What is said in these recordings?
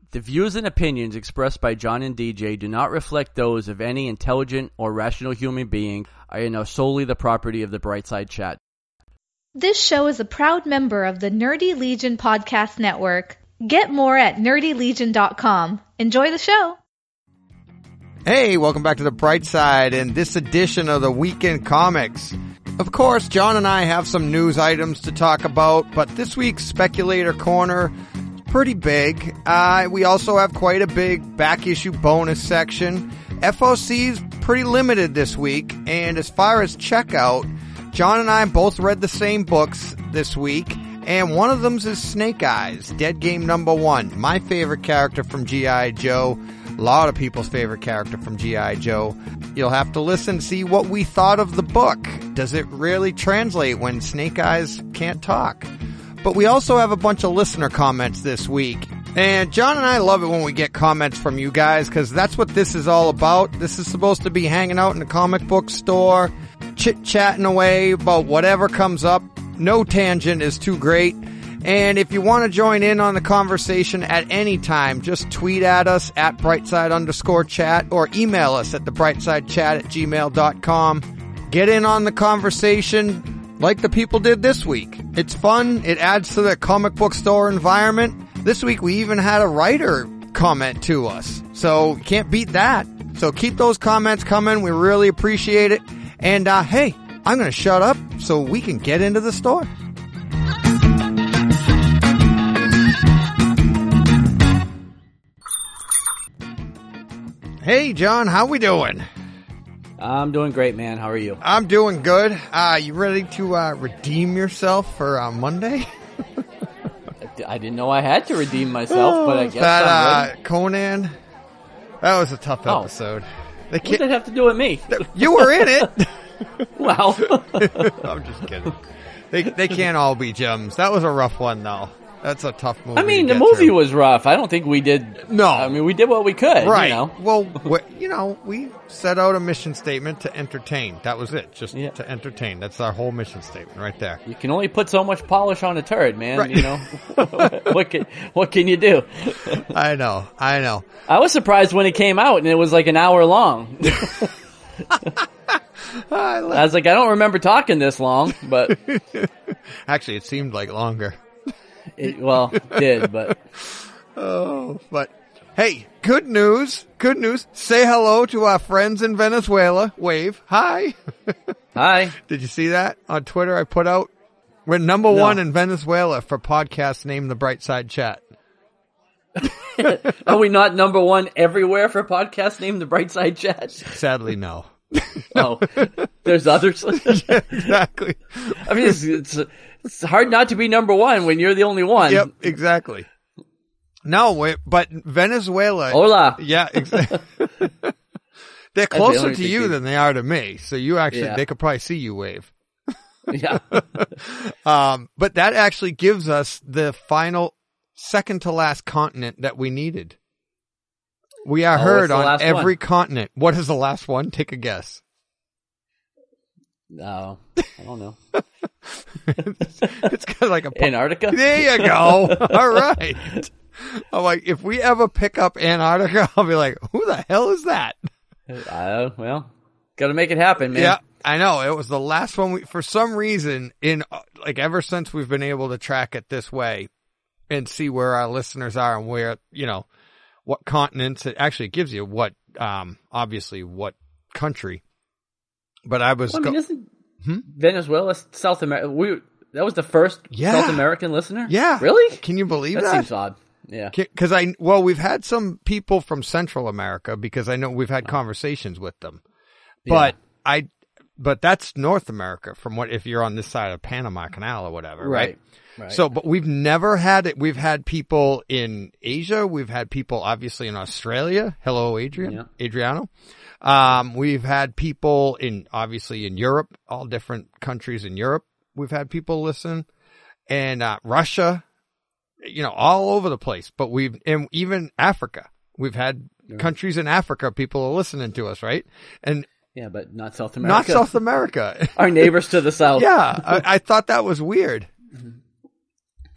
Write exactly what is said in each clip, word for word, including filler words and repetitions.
The views and opinions expressed by John and D J do not reflect those of any intelligent or rational human being and are solely the property of the Brightside Chat. This show is a proud member of the Nerdy Legion Podcast Network. Get more at nerdy legion dot com. Enjoy the show. Hey, welcome back to the Bright Side and this edition of the Weekend Comics. Of course, John and I have some news items to talk about, but this week's Speculator Corner is pretty big. Uh, we also have quite a big back issue bonus section. F O C's pretty limited this week, and as far as checkout, John and I both read the same books this week, and one of them is Snake Eyes, Dead Game Number One, my favorite character from G I. Joe. A lot of people's favorite character from G I. Joe. You'll have to listen and see what we thought of the book. Does it really translate when Snake Eyes can't talk? But we also have a bunch of listener comments this week. And John and I love it when we get comments from you guys, because that's what this is all about. This is supposed to be hanging out in the comic book store, chit-chatting away about whatever comes up. No tangent is too great. And if you want to join in on the conversation at any time, just tweet at us at brightside underscore chat or email us at thebrightsidechat at gmail dot com. Get in on the conversation like the people did this week. It's fun. It adds to the comic book store environment. This week we even had a writer comment to us. So you can't beat that. So keep those comments coming. We really appreciate it. And uh, hey, I'm going to shut up so we can get into the store. Hey, John, how we doing? I'm doing great, man. How are you? I'm doing good. Uh, you ready to uh, redeem yourself for uh, Monday? I didn't know I had to redeem myself, but I guess that, I'm ready. Uh, Conan, that was a tough oh. episode. They what did that have to do with me? You were in it. Well. I'm just kidding. They they can't all be gems. That was a rough one, though. That's a tough movie. I mean, to the get movie through. was rough. I don't think we did. No. I mean, we did what we could. Right. You know? Well, we, you know, we set out a mission statement to entertain. That was it. Just yeah. to entertain. That's our whole mission statement right there. You can only put so much polish on a turd, man. Right. You know, what can what can you do? I know. I know. I was surprised when it came out and it was like an hour long. I was like, I don't remember talking this long, but actually, it seemed like longer. It, well, it did, but oh, but hey, good news! Good news! Say hello to our friends in Venezuela. Wave, hi, hi. Did you see that on Twitter? I put out we're number no. one in Venezuela for podcasts named the Brightside Chat. Are we not number one everywhere for podcasts named the Brightside Chat? Sadly, no. No. Oh, there's others. Yeah, exactly. I mean, it's, it's it's hard not to be number one when you're the only one. Yep, exactly. No, wait, but Venezuela. Hola. Yeah, exactly. They're closer the to you than they are to me, so you actually yeah. they could probably see you wave. Yeah. um, but that actually gives us the final, second to last continent that we needed. We are oh, heard on every one? continent. What is the last one? Take a guess. No, I don't know. it's it's kind of like a... Antarctica? There you go. All right. I'm like, if we ever pick up Antarctica, I'll be like, who the hell is that? Uh, well, gotta make it happen, man. Yeah, I know. It was the last one. We, for some reason, in like ever since we've been able to track it this way and see where our listeners are and where, you know, what continents, it actually gives you what, um, obviously what country. But I was, well, I mean, go- isn't hmm? Venezuela South America? We that was the first yeah. South American listener. Yeah, really? Can you believe that? That seems odd. Yeah, because I well, we've had some people from Central America because I know we've had conversations with them, but yeah. I, but that's North America from what if you're on this side of Panama Canal or whatever, right? Right. right. So, but we've never had it. We've had people in Asia. We've had people obviously in Australia. Hello, Adrian, yeah. Adriano. Um, we've had people in, obviously in Europe, all different countries in Europe. We've had people listen and, uh, Russia, you know, all over the place, but we've, and even Africa, we've had yeah. countries in Africa, people are listening to us, right? And yeah, but not South America. Not South America. Our neighbors to the south. Yeah. I, I thought that was weird. Mm-hmm.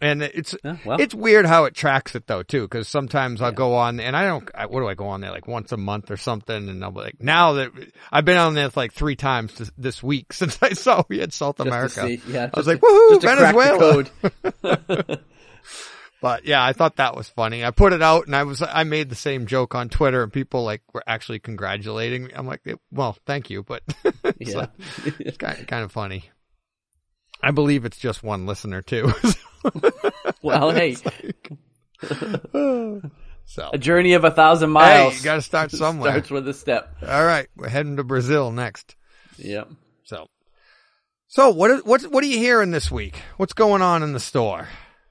And it's Yeah, well. it's weird how it tracks it though too, because sometimes I'll yeah. go on and I don't. I, what do I go on there like once a month or something? And I'll be like, now that I've been on there like three times this, this week since I saw we had South just America. Yeah, I was like, woohoo, Venezuela! Code. But yeah, I thought that was funny. I put it out and I was I made the same joke on Twitter and people like were actually congratulating me. I'm like, well, thank you, but it's, yeah. like, it's kind of, kind of funny. I believe it's just one listener too. Well, hey, like, so a journey of a thousand miles. Hey, you got to start somewhere. Starts with a step. All right, we're heading to Brazil next. Yep. So, so what is, what what are you hearing this week? What's going on in the store?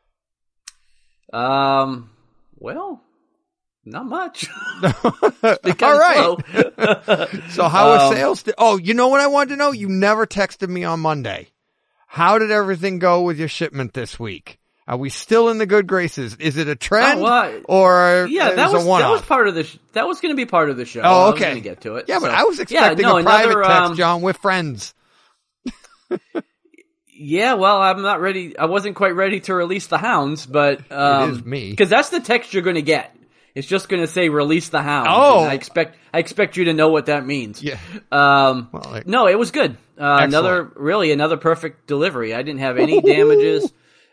Um. Well, not much. All right. So how um, are sales? St- oh, you know what I wanted to know? You never texted me on Monday. How did everything go with your shipment this week? Are we still in the good graces? Is it a trend, oh, well, or yeah, that was a one-off? that was part of the sh- that was going to be part of the show. Oh, okay. I was going to get to it. Yeah, so. but I was expecting yeah, no, a private another, text, um, John. We're friends. Yeah, well, I'm not ready. I wasn't quite ready to release the hounds, but um, it is me because that's the text you're going to get. It's just going to say "release the hounds." Oh, I expect I expect you to know what that means. Yeah. Um, well, like, no, it was good. Uh, another really another perfect delivery. I didn't have any damages.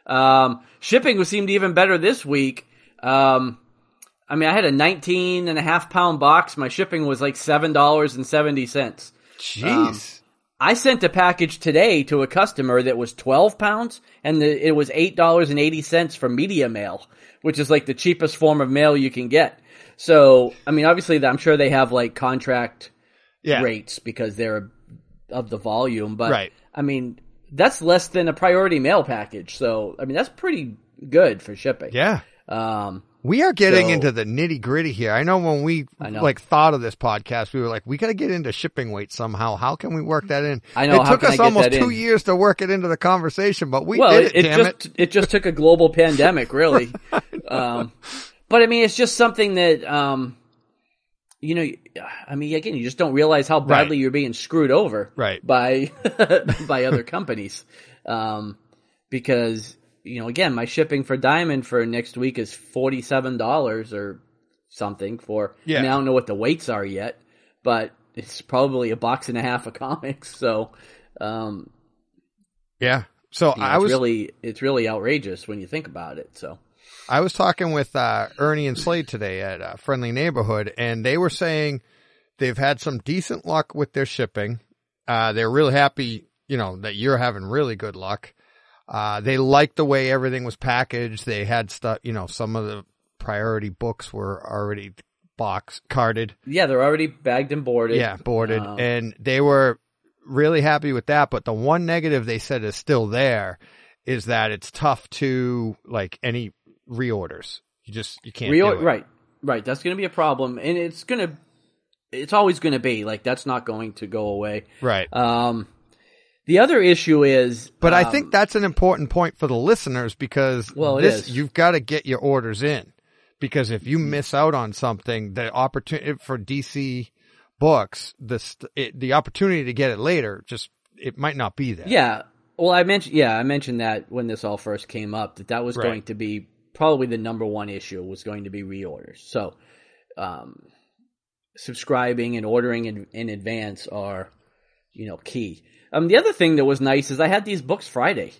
Um, shipping seemed even better this week. Um, I mean, I had a nineteen and a half pound box. My shipping was like seven dollars and seventy cents. Jeez. Um, I sent a package today to a customer that was twelve pounds, and the, it was eight dollars and eighty cents for media mail, which is like the cheapest form of mail you can get. So, I mean, obviously, I'm sure they have like contract yeah. rates because they're of the volume, but right. I mean, that's less than a priority mail package. So, I mean, that's pretty good for shipping. Yeah. Um, we are getting so, into the nitty gritty here. I know when we know. like thought of this podcast, we were like, we got to get into shipping weight somehow. How can we work that in? I know. It took us almost two in? years to work it into the conversation, but we well, did it, it, damn just, it. It just took a global pandemic, really. um, but I mean, it's just something that, um, you know, I mean, again, you just don't realize how badly right. you're being screwed over right. by, by other companies. Um, because, you know, again, my shipping for Diamond for next week is forty-seven dollars or something for, yeah. I mean, I don't know what the weights are yet, but it's probably a box and a half of comics. So, um, yeah. So you know, I it's was really, it's really outrageous when you think about it. So. I was talking with uh, Ernie and Slade today at uh, Friendly Neighborhood, and they were saying they've had some decent luck with their shipping. Uh, they're really happy, you know, that you're having really good luck. Uh, they liked the way everything was packaged. They had stuff, you know, some of the priority books were already box carded. Yeah, they're already bagged and boarded. Yeah, boarded. Um, and they were really happy with that. But the one negative they said is still there is that it's tough to, like, any reorders. You just, you can't Reor- do it. Right, right. That's going to be a problem. And it's going to, it's always going to be. Like, that's not going to go away. Right. Um, the other issue is... But um, I think that's an important point for the listeners because well, it this, is. you've got to get your orders in. Because if you miss out on something, the opportunity for D C books, the, it, the opportunity to get it later, just, it might not be there. Yeah. Well, I mentioned, yeah, I mentioned that when this all first came up, that that was Right. going to be probably the number one issue was going to be reorders. So, um, subscribing and ordering in, in advance are, you know, key. Um, the other thing that was nice is I had these books Friday.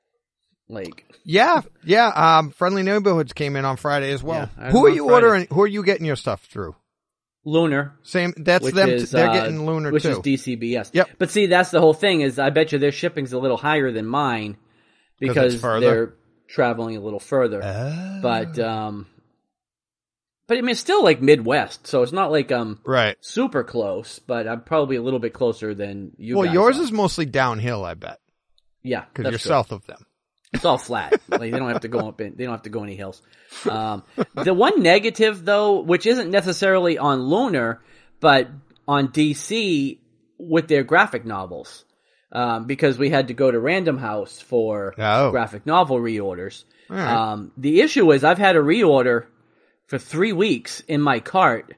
Like, Yeah, yeah. Um, Friendly Neighborhoods came in on Friday as well. Yeah, I who was are on you Friday. ordering? Who are you getting your stuff through? Lunar. Same. That's Which them. is, they're uh, getting Lunar which too. is D C B S. Yep. But see, that's the whole thing is I bet you their shipping's a little higher than mine because further? they're traveling a little further. Oh. But, um, but I mean, it's still like Midwest, so it's not like I'm Right. super close, but I'm probably a little bit closer than you Well, guys yours are. is mostly downhill, I bet, Yeah, because that's you're true. south of them. It's all flat. Like they don't have to go up in, they don't have to go any hills. Um, the one negative though, which isn't necessarily on Lunar, but on D C with their graphic novels, um, because we had to go to Random House for Oh. graphic novel reorders. All right. Um, the issue is I've had a reorder for three weeks in my cart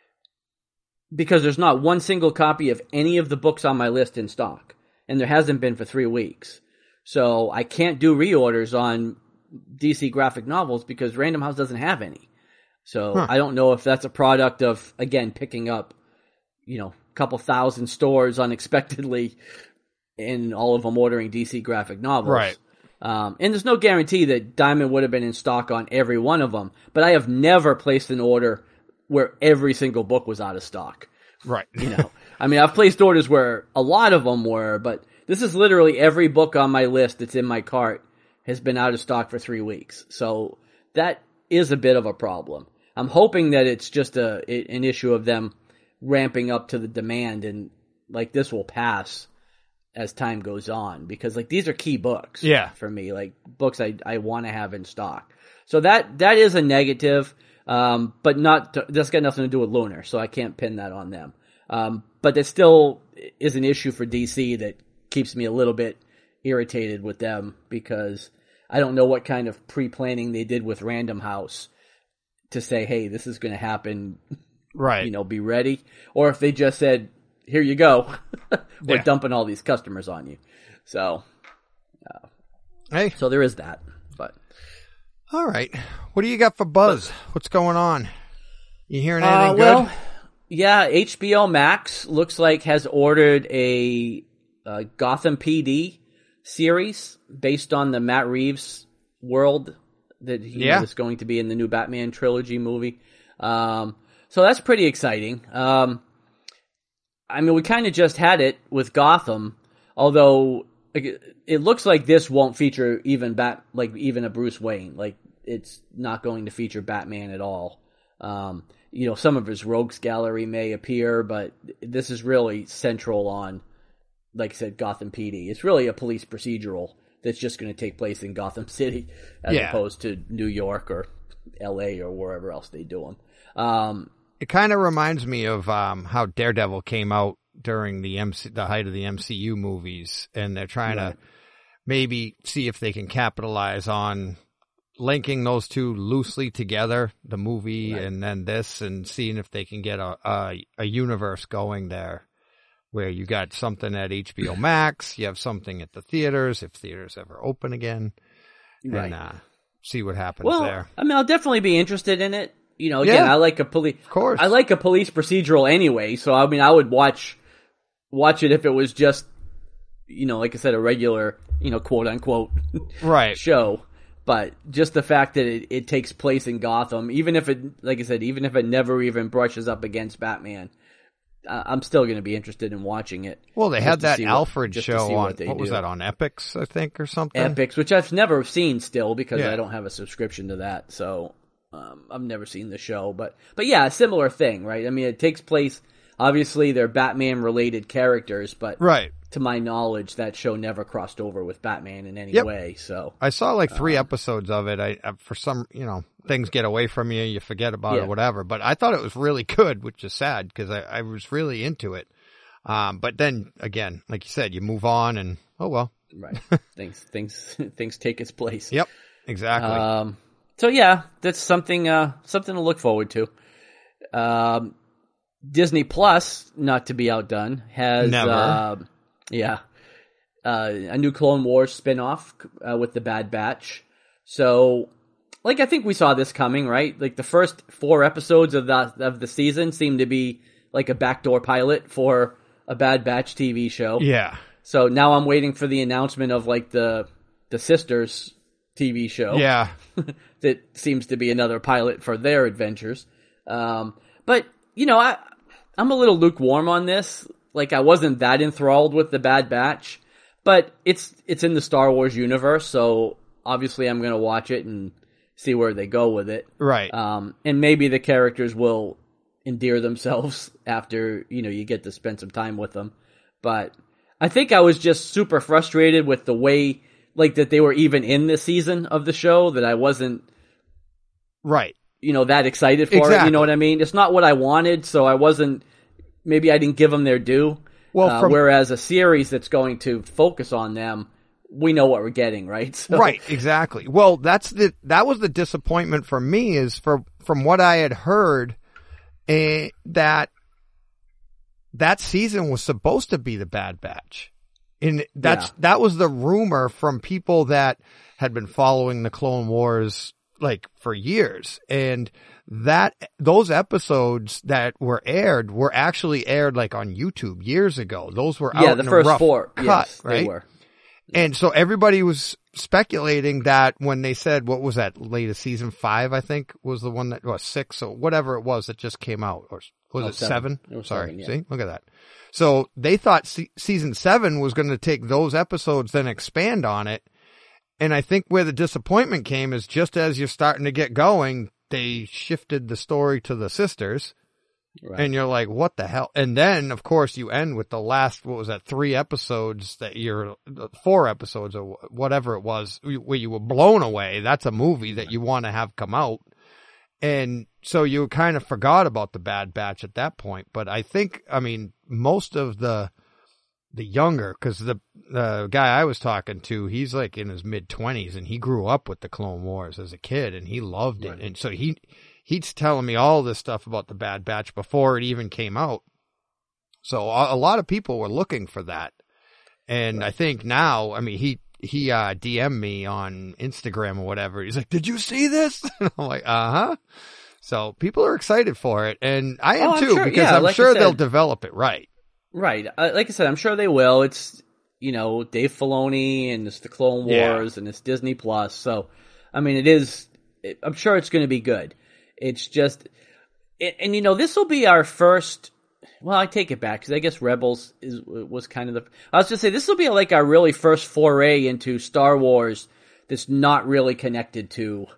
because there's not one single copy of any of the books on my list in stock, and there hasn't been for three weeks. So I can't do reorders on D C graphic novels because Random House doesn't have any. So Huh. I don't know if that's a product of, again, picking up, you know, a couple thousand stores unexpectedly and all of them ordering D C graphic novels. Right. Um, and there's no guarantee that Diamond would have been in stock on every one of them, but I have never placed an order where every single book was out of stock. Right. You know, I mean, I've placed orders where a lot of them were, but this is literally every book on my list that's in my cart has been out of stock for three weeks. So that is a bit of a problem. I'm hoping that it's just a an issue of them ramping up to the demand, and like this will pass as time goes on, because like these are key books Yeah. for me, like books I, I want to have in stock. So that, that is a negative, um, but not, to, that's got nothing to do with Lunar, so I can't pin that on them. Um, but it still is an issue for D C that keeps me a little bit irritated with them, because I don't know what kind of pre-planning they did with Random House to say, hey, this is going to happen, Right. you know, be ready. Or if they just said, here you go, we're Yeah. dumping all these customers on you. So, Hey. so there is that. But All right. What do you got for Buzz? What's going on? You hearing anything uh, good? well, yeah, H B O Max looks like has ordered a, uh Gotham P D series based on the Matt Reeves world that he Yeah. is going to be in the new Batman trilogy movie. Um, so that's pretty exciting. Um, I mean, we kind of just had it with Gotham, although like, it looks like this won't feature even Bat, like even a Bruce Wayne. Like it's not going to feature Batman at all. Um, you know, some of his rogues gallery may appear, but this is really central on, like I said, Gotham P D. It's really a police procedural that's just going to take place in Gotham City as Yeah. opposed to New York or L A or wherever else they do them. Um, It kind of reminds me of um, how Daredevil came out during the M C, the height of the M C U movies, and they're trying Right. to maybe see if they can capitalize on linking those two loosely together, the movie Right. and then this, and seeing if they can get a, a a universe going there, where you got something at H B O Max, you have something at the theaters, if theaters ever open again, Right. and uh, see what happens well, there. I mean, I'll definitely be interested in it. You know, again, Yeah. I like a police. Of course. I like a police procedural anyway. So I mean, I would watch watch it if it was just, you know, like I said, a regular, you know, quote unquote Right. show. But just the fact that it, it takes place in Gotham, even if it, like I said, even if it never even brushes up against Batman, uh, I'm still going to be interested in watching it. Well, they just had to that see what- Alfred just to show see on, what they what was do. that, on Epix, I think, or something? Epics, which I've never seen still because Yeah. I don't have a subscription to that. So um, I've never seen the show, but but yeah, a similar thing, right? I mean, it takes place. Obviously, they're Batman related characters, but Right. to my knowledge, that show never crossed over with Batman in any Yep. way. So I saw like three Uh, episodes of it. I, I for some, you know, things get away from you, you forget about Yeah. it, whatever. But I thought it was really good, which is sad because I, I was really into it. Um, but then again, like you said, you move on, and oh well. right, things things things take its place. Yep, exactly. Um, so yeah, that's something uh, something to look forward to. Um, Disney Plus, not to be outdone, has Never. uh, yeah uh, a new Clone Wars spinoff uh, with the Bad Batch. So, like, I think we saw this coming, right? Like the first four episodes of the of the season seemed to be like a backdoor pilot for a Bad Batch T V show. yeah, So now I'm waiting for the announcement of like the the Sisters T V show. yeah, That seems to be another pilot for their adventures. Um, but you know, I I'm a little lukewarm on this. Like I wasn't that enthralled with the Bad Batch, but it's it's in the Star Wars universe, so obviously I'm gonna watch it and see where they go with it. right. Um, and maybe the characters will endear themselves after, you know, you get to spend some time with them. But I think I was just super frustrated with the way, like, that they were even in this season of the show, that I wasn't, right. you know, that excited for it. Exactly. You know what I mean? It's not what I wanted, so I wasn't, maybe I didn't give them their due. Well, Uh, from- whereas a series that's going to focus on them, we know what we're getting, right? So, Right, exactly. Well, that's the that was the disappointment for me, is for from what I had heard, eh, that that season was supposed to be the Bad Batch, And that's, Yeah. that was the rumor from people that had been following the Clone Wars like for years. And that, those episodes that were aired were actually aired like on YouTube years ago. Those were Yeah, out the in first a rough four. cut, Yes, right? they were. And so everybody was speculating that when they said, what was that latest season five, I think was the one that was six or whatever it was that just came out, or was No, it seven. seven? It was Sorry. seven, yeah. See, look at that. So they thought se- season seven was going to take those episodes, then expand on it. And I think where the disappointment came is just as you're starting to get going, they shifted the story to the sisters. Right. And you're like, what the hell? And then, of course, you end with the last, what was that, three episodes that you're, four episodes or whatever it was, where you were blown away. That's a movie that you want to have come out. And so you kind of forgot about the Bad Batch at that point. But I think, I mean, most of the, the younger, because the, the guy I was talking to, he's like in his mid twenties and he grew up with the Clone Wars as a kid and he loved it. Right. And so he, he's telling me all this stuff about the Bad Batch before it even came out. So a, a lot of people were looking for that. And right. I think now, I mean, he, he, uh, D M'd me on Instagram or whatever. He's like, did you see this? And I'm like, uh huh. So people are excited for it. And I am Oh, I'm too, sure- because yeah, I'm like sure I said- they'll develop it right. Right. Uh, like I said, I'm sure they will. It's, you know, Dave Filoni and it's the Clone Wars Yeah. and it's Disney Plus. So, I mean, it is, it, I'm sure it's going to be good. It's just, it, and you know, this will be our first, well, I take it back because I guess Rebels is, was kind of the, I was just say this will be like our really first foray into Star Wars that's not really connected to,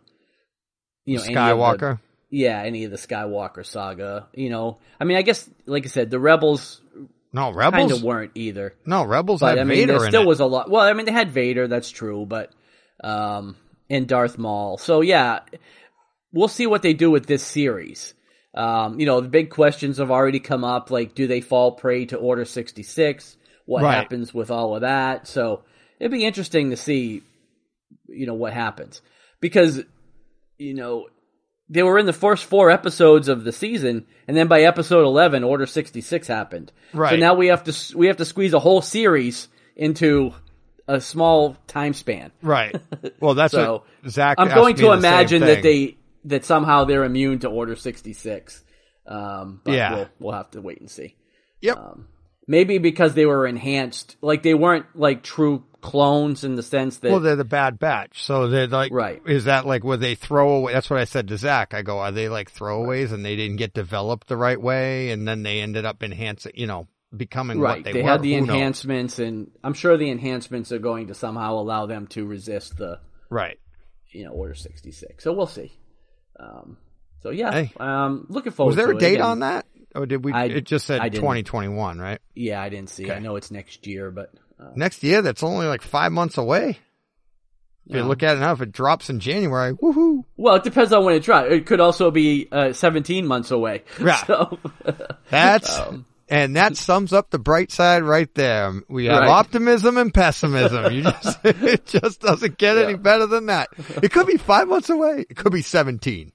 you know, any of the- Skywalker. yeah, any of the Skywalker saga. You know, I mean, I guess, like I said, the Rebels No, kind Rebels. of weren't either. No, Rebels But had I mean, Vader there in still it. was a lot. Well, I mean, they had Vader, that's true, but um, and Darth Maul. So yeah, we'll see what they do with this series. Um, you know, the big questions have already come up, like, do they fall prey to Order sixty-six? What Right. happens with all of that? So it'd be interesting to see, you know, what happens because, you know, they were in the first four episodes of the season, and then by episode eleven, Order sixty-six happened. Right. So now we have to we have to squeeze a whole series into a small time span. Right. Well, that's So what Zach. I'm asked going me to the imagine same that thing. they that somehow they're immune to Order sixty-six. Um, but Yeah. we'll, we'll have to wait and see. Yep. Um, maybe because they were enhanced, like they weren't like true clones in the sense that. Well, they're the Bad Batch, so they're like, Right. Is that like where they throw away? That's what I said to Zach. I go, are they like throwaways, and they didn't get developed the right way, and then they ended up enhancing, you know, becoming Right, what they, they were? had the Who knows? enhancements, and I'm sure the enhancements are going to somehow allow them to resist the, Right. you know, Order sixty-six. So we'll see. Um, so yeah, Hey. um, looking forward. Was there to a it. date Again, on that, or did we? I- it just said I didn't. twenty twenty-one, right? Yeah, I didn't see. Okay. I know it's next year, but uh, Next year, that's only like five months away. If you Yeah. look at it now, if it drops in January, woohoo! well, it depends on when it drops. It could also be uh, seventeen months away. Yeah. So, That's Um, and that sums up the bright side right there. We have Right. optimism and pessimism. You just it just doesn't get any Yeah. better than that. It could be five months away. It could be seventeen,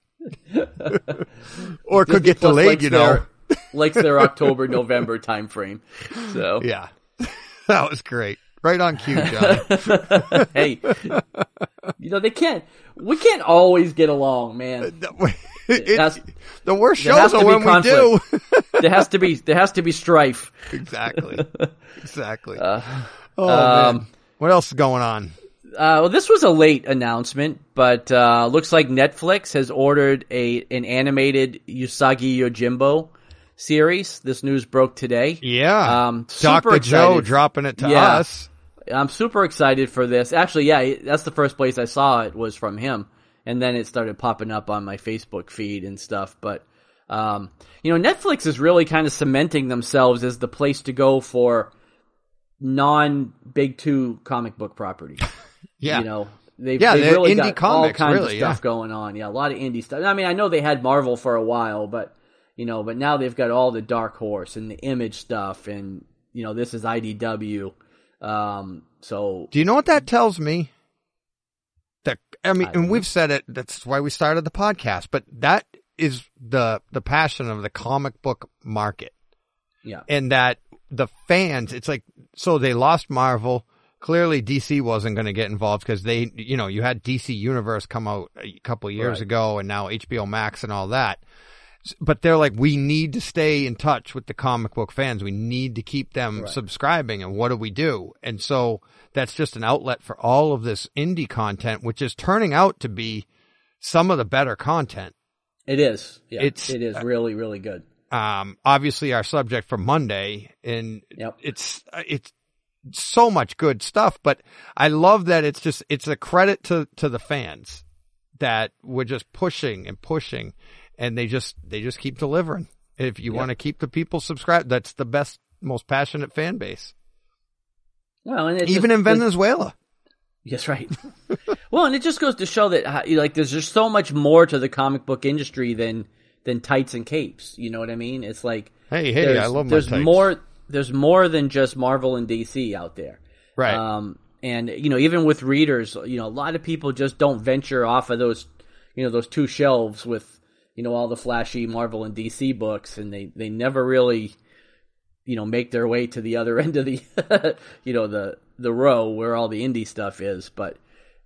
or it could Disney get Plus delayed. likes You know. their, likes their October November time frame. So Yeah, that was great. Right on cue, John. hey, you know they can't. We can't always get along, man. It- has- the worst there has shows to are be when we do. there has to be there has to be strife. exactly. Exactly. Uh, oh um, man, what else is going on? Uh, well, this was a late announcement, but uh, looks like Netflix has ordered a an animated Usagi Yojimbo series. This news broke today. Yeah, Um, super Doctor Joe excited. dropping it to Yeah. us. I'm super excited for this. Actually, yeah, that's the first place I saw it was from him, and then it started popping up on my Facebook feed and stuff. But um, you know, Netflix is really kind of cementing themselves as the place to go for non-big two comic book properties. Yeah. You know, they've, Yeah, they've they're really indie got all comics, kinds really, of stuff yeah. going on. Yeah, a lot of indie stuff. I mean, I know they had Marvel for a while, but you know, but now they've got all the Dark Horse and the Image stuff, and you know, this is I D W. Um, so Do you know what that tells me? That I mean, I don't and know. we've said it. That's why we started the podcast. But that is the the passion of the comic book market, yeah, and that the fans, it's like, so they lost Marvel. Clearly D C wasn't going to get involved because they, you know, you had D C Universe come out a couple of years Right. ago and now H B O Max and all that. But they're like, we need to stay in touch with the comic book fans. We need to keep them Right. subscribing. And what do we do? And so that's just an outlet for all of this indie content, which is turning out to be some of the better content. It is. Yeah, It's- it is really, really good. Um, obviously our subject for Monday, and Yep. it's, it's so much good stuff, but I love that it's just, it's a credit to, to the fans that we're just pushing and pushing. And they just they just keep delivering. If you Yep. want to keep the people subscribed, that's the best, most passionate fan base. Well, and it Even just- in Venezuela. Yes, right. Well, and it just goes to show that uh, like there's just so much more to the comic book industry than than tights and capes. You know what I mean? It's like Hey, hey, there's, I love my there's tights. more there's more than just Marvel and D C out there. Right. Um, and you know, even with readers, you know, a lot of people just don't venture off of those, you know, those two shelves with, you know, all the flashy Marvel and D C books, and they, they never really, you know, make their way to the other end of the, you know, the, the row where all the indie stuff is. But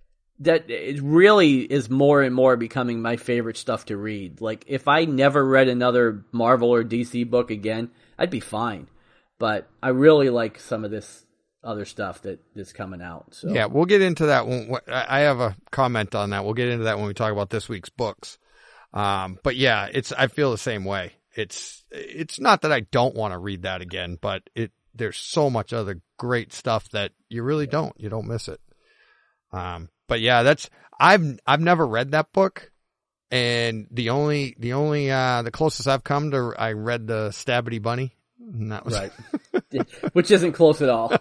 that it really is more and more becoming my favorite stuff to read. Like, if I never read another Marvel or D C book again, I'd be fine. But I really like some of this other stuff that that's coming out. So Yeah, we'll get into that when I have a comment on that. We'll get into that when we talk about this week's books. Um, but yeah, it's, I feel the same way. It's, it's not that I don't want to read that again, but it, there's so much other great stuff that you really don't, you don't miss it. Um, but yeah, that's, I've, I've never read that book. And the only, the only, uh, the closest I've come to, I read the Stabbity Bunny. And that was, right, which isn't close at all.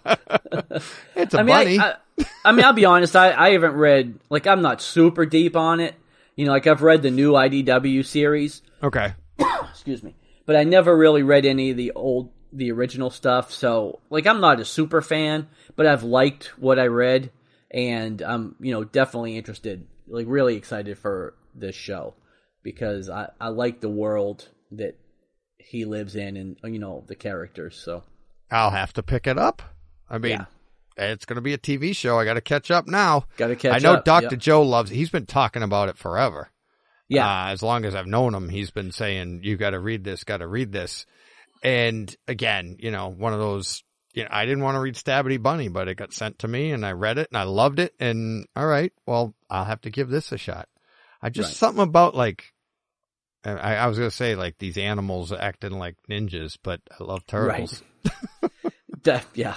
it's a I mean, bunny. I, I, I mean, I'll be honest. I, I haven't read, like, I'm not super deep on it. You know, like I've read the new I D W series. Okay. Excuse me, but I never really read any of the old, the original stuff. So, like, I'm not a super fan, but I've liked what I read, and I'm, you know, definitely interested, like, really excited for this show because I, I like the world that he lives in, and you know the characters. So I'll have to pick it up. I mean, Yeah. it's going to be a T V show. I got to catch up now. Got to catch I know up. Doctor Yep. Joe loves it. He's been talking about it forever. Yeah. Uh, as long as I've known him, he's been saying, you got to read this, got to read this. And again, you know, one of those, you know, I didn't want to read Stabbity Bunny, but it got sent to me and I read it and I loved it. And all right, well, I'll have to give this a shot. I just, Right. something about like, I, I was going to say like these animals acting like ninjas, but I love turtles. De- yeah.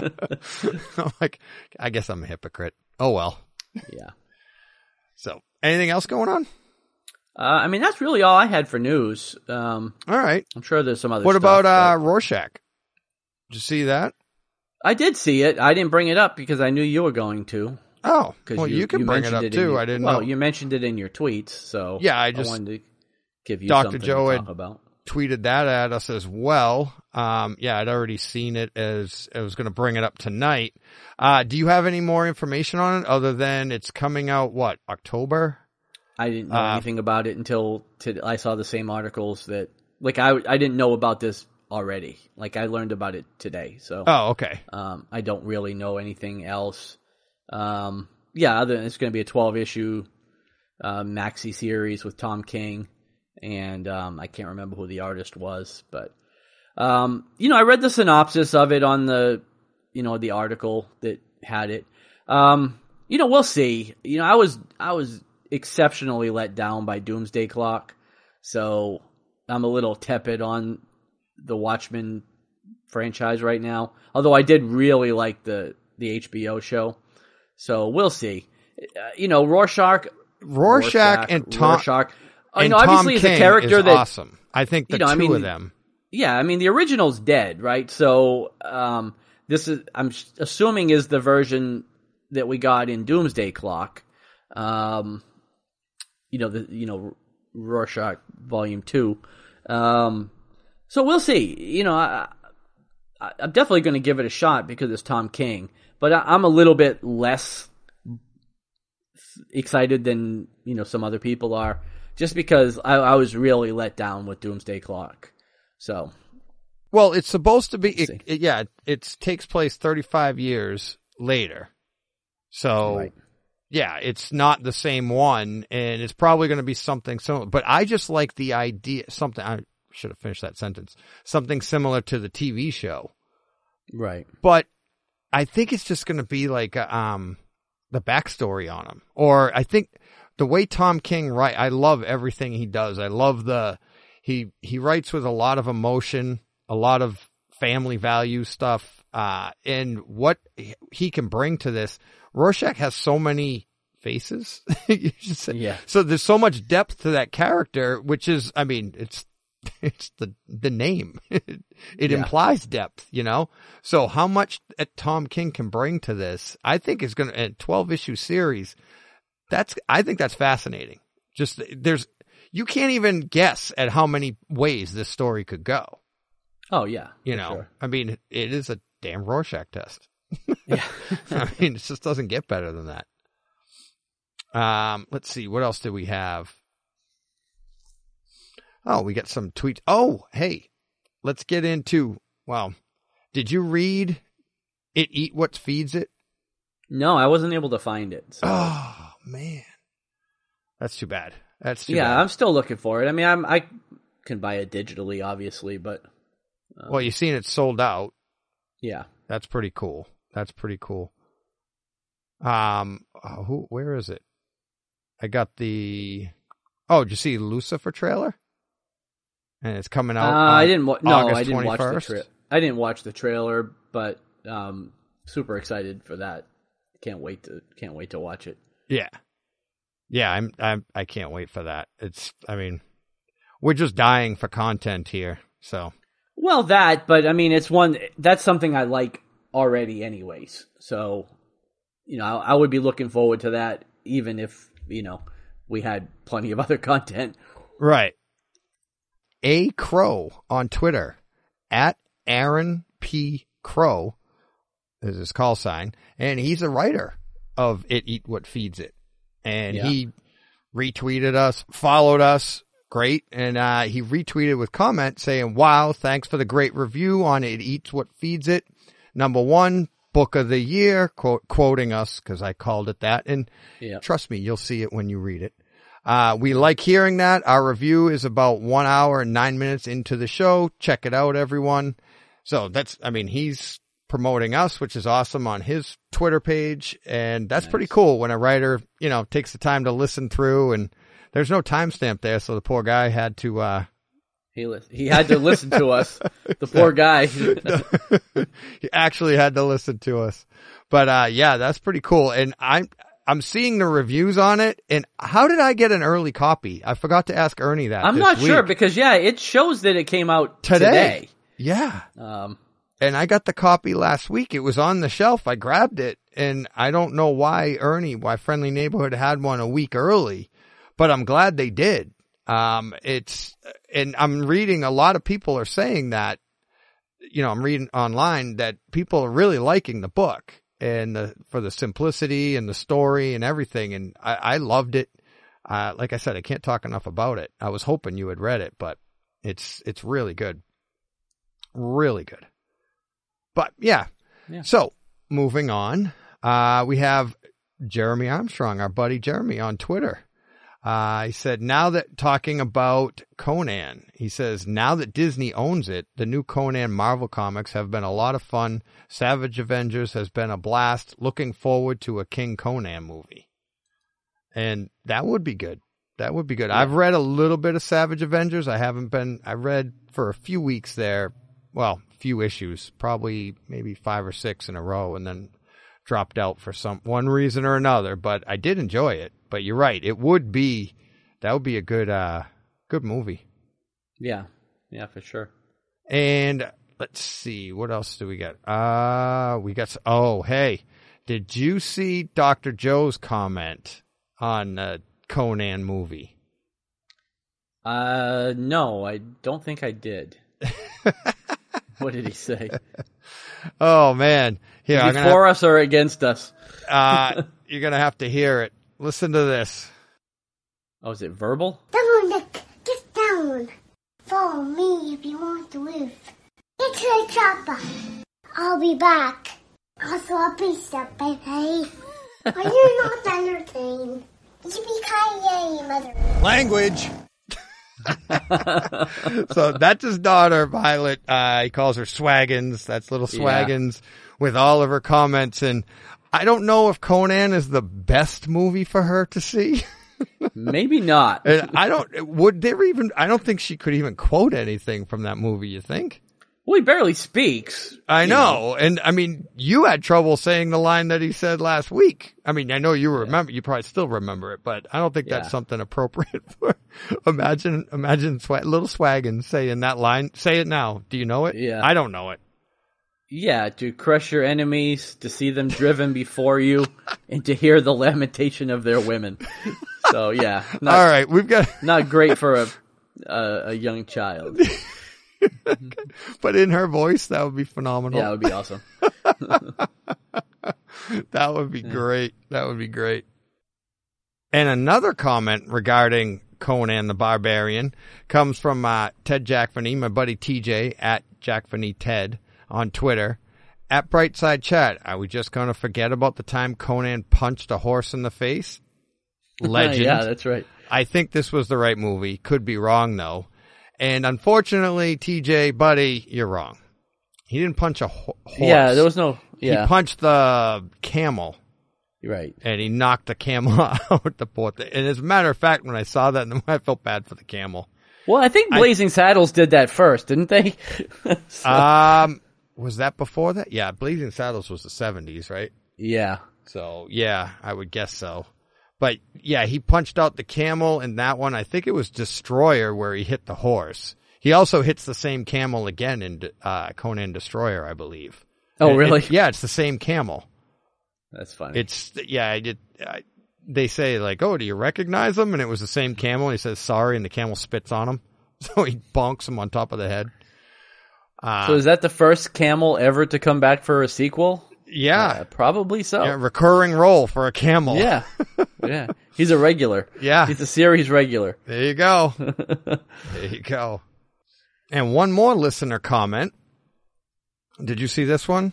I'm like, I guess I'm a hypocrite. Oh, well. Yeah. So anything else going on? Uh, I mean, that's really all I had for news. Um, All right. I'm sure there's some other What stuff, about, uh, but- Rorschach? Did you see that? I did see it. I didn't bring it up because I knew you were going to. Oh, 'Cause well, you, can bring it mentioned up in too. your- I didn't well, know. you mentioned it in your tweets, so Yeah, I just- wanted to give you Doctor something Joe to had- talk about. Tweeted that at us as well. Um, yeah, I'd already seen it as I was going to bring it up tonight. Uh, do you have any more information on it other than it's coming out, what, October? I didn't know uh, anything about it until to, I saw the same articles that, like, I I didn't know about this already. Like, I learned about it today, so Oh, okay. um, I don't really know anything else. Um, yeah, other than it's going to be a twelve issue uh, maxi series with Tom King, and um, I can't remember who the artist was, but um, you know, I read the synopsis of it on the, you know, the article that had it. Um, you know, we'll see. You know, I was I was exceptionally let down by Doomsday Clock, so I'm a little tepid on the Watchmen franchise right now. Although I did really like the the H B O show, so we'll see. Uh, you know, Rorschach, Rorschach, and Tom, Rorschach. Uh, you and know, Tom obviously, King it's a character is that awesome. I think the you know, I two mean, of them. Yeah, I mean the original's dead, right? So um, this is I'm assuming is the version that we got in Doomsday Clock. Um, you know the you know Rorschach Volume Two. Um, so we'll see. You know, I, I, I'm definitely going to give it a shot because it's Tom King, but I, I'm a little bit less excited than you know some other people are, just because I, I was really let down with Doomsday Clock. So Well, it's supposed to be, it, See. it, yeah, it takes place thirty-five years later. So, Right. yeah, it's not the same one, and it's probably going to be something similar. But I just like the idea, something, I should have finished that sentence, something similar to the T V show. Right. But I think it's just going to be like a, um the backstory on him. Or I think the way Tom King writes, I love everything he does. I love the, he, he writes with a lot of emotion, a lot of family value stuff, uh, and what he can bring to this. Rorschach has so many faces. You should say. Yeah. So there's so much depth to that character, which is, I mean, it's, it's the, the name. It Yeah. implies depth, you know? So how much that Tom King can bring to this, I think is going to, a twelve issue series. That's, I think that's fascinating. Just there's, you can't even guess at how many ways this story could go. Oh yeah. You for know, sure. I mean, it, it is a damn Rorschach test. Yeah. I mean, it just doesn't get better than that. Um, let's see. What else do we have? Oh, we got some tweets. Oh, hey, let's get into, well, did you read It Eat What Feeds It? No, I wasn't able to find it. So. Oh, man. That's too bad. That's too yeah, bad. I'm still looking for it. I mean, I'm, I can buy it digitally, obviously, but. Um, Well, you've seen it sold out. Yeah. That's pretty cool. That's pretty cool. Um, oh, who, where is it? I got the, oh, did you see Lucifer trailer? And it's coming out. Uh, on I didn't. Wa- no, August I didn't watch the twenty-first. trailer. I didn't watch the trailer, but um, super excited for that. Can't wait to can't wait to watch it. Yeah, yeah. I'm. I'm. I can't wait for that. It's. I mean, we're just dying for content here. So. Well, that, but I mean, it's one that's something I like already, anyways. So, you know, I, I would be looking forward to that, even if you know we had plenty of other content. Right. A Crow on Twitter at Aaron P. Crow is his call sign, and he's a writer of It Eat What Feeds It. And Yeah. he retweeted us, followed us, great, and uh, he retweeted with comment saying, wow, thanks for the great review on It Eats What Feeds It. Number one, book of the year, quote, quoting us, because I called it that. And Yeah. trust me, you'll see it when you read it. Uh, we like hearing that. Our review is about one hour and nine minutes into the show. Check it out, everyone. So that's, I mean, he's promoting us, which is awesome on his Twitter page. And that's Nice. pretty cool when a writer, you know, takes the time to listen through, and there's no timestamp there. So the poor guy had to, uh, He li- he had to listen to us. The poor guy. he actually had to listen to us. But, uh, yeah, that's pretty cool. And I'm, I'm seeing the reviews on it, and how did I get an early copy? I forgot to ask Ernie that. I'm this not sure week. because yeah, it shows that it came out Today. today. Yeah. Um, And I got the copy last week. It was on the shelf. I grabbed it, and I don't know why Ernie, why Friendly Neighborhood had one a week early, but I'm glad they did. Um, it's, and I'm reading a lot of people are saying that, you know, I'm reading online that people are really liking the book and the, for the simplicity and the story and everything. And I, I loved it. Uh, like I said, I can't talk enough about it. I was hoping you had read it, but it's, it's really good. Really good. But yeah. Yeah. So moving on, uh, we have Jeremy Armstrong, our buddy Jeremy on Twitter. Uh, he said, now that talking about Conan, he says, now that Disney owns it, the new Conan Marvel comics have been a lot of fun. Savage Avengers has been a blast. Looking forward to a King Conan movie. And that would be good. That would be good. Yeah. I've read a little bit of Savage Avengers. I haven't been, I read for a few weeks there. Well, few issues, probably maybe five or six in a row, and then dropped out for some one reason or another. But I did enjoy it. But you're right, it would be that would be a good uh good movie. yeah, yeah, for sure. And let's see, what else do we got? Uh we got oh hey, did you see Doctor Joe's comment on the Conan movie? Uh, no, I don't think I did. What did he say? Oh man, here I'm Is he gonna for us or against us? have, uh you're gonna have to hear it. Listen to this. Oh, is it verbal? Down, Nick. Get down. Follow me if you want to live. It's a chopper. I'll be back. Also a pizza, baby. Are you not entertained? Yippee-ki-yay, mother. Language. So that's his daughter, Violet. Uh, he calls her Swaggins. That's little Swaggins yeah. with all of her comments. And I don't know if Conan is the best movie for her to see. Maybe not. And I don't, would there even, I don't think she could even quote anything from that movie, you think? Well, he barely speaks. I know. know. And I mean, you had trouble saying the line that he said last week. I mean, I know you remember, yeah. you probably still remember it, but I don't think yeah. that's something appropriate for, imagine, imagine swa- little Swaggin saying that line. Say it now. Do you know it? Yeah. I don't know it. Yeah, to crush your enemies, to see them driven before you, and to hear the lamentation of their women. So yeah. Not, all right. We've got, not great for a, a, a young child. But in her voice, that would be phenomenal. Yeah, that would be awesome. That would be great. That would be great. And another comment regarding Conan the Barbarian comes from uh, Ted Jackfany, my buddy T J at Jackfany Ted on Twitter. At Brightside Chat, are we just going to forget about the time Conan punched a horse in the face? Legend. Yeah, that's right. I think this was the right movie. Could be wrong, though. And unfortunately, T J, buddy, you're wrong. He didn't punch a ho- horse. Yeah, there was no... Yeah. He punched the camel. Right. And he knocked the camel out the poor thing. And as a matter of fact, when I saw that, I felt bad for the camel. Well, I think Blazing I, Saddles did that first, didn't they? so. Um, was that before that? Yeah, Blazing Saddles was the seventies, right? Yeah. So, yeah, I would guess so. But, yeah, he punched out the camel in that one. I think it was Destroyer where he hit the horse. He also hits the same camel again in uh, Conan Destroyer, I believe. Oh, and really? It, yeah, it's the same camel. That's funny. It's, yeah, I did. I, they say, like, oh, do you recognize him? And it was the same camel. He says, sorry, and the camel spits on him. So he bonks him on top of the head. Uh, so is that the first camel ever to come back for a sequel? Yeah. Uh, probably so. Yeah, recurring role for a camel. Yeah. Yeah. He's a regular. Yeah. He's a series regular. There you go. There you go. And one more listener comment. Did you see this one?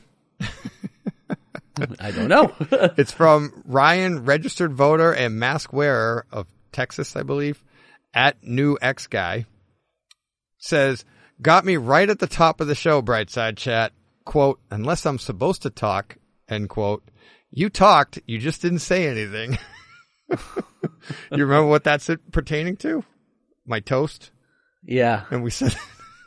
I don't know. It's from Ryan, registered voter and mask wearer of Texas, I believe, at New X Guy. Says, got me right at the top of the show, Brightside Chat. Quote, unless I'm supposed to talk, end quote. You talked, you just didn't say anything. You remember what that's pertaining to? My toast? Yeah. And we said,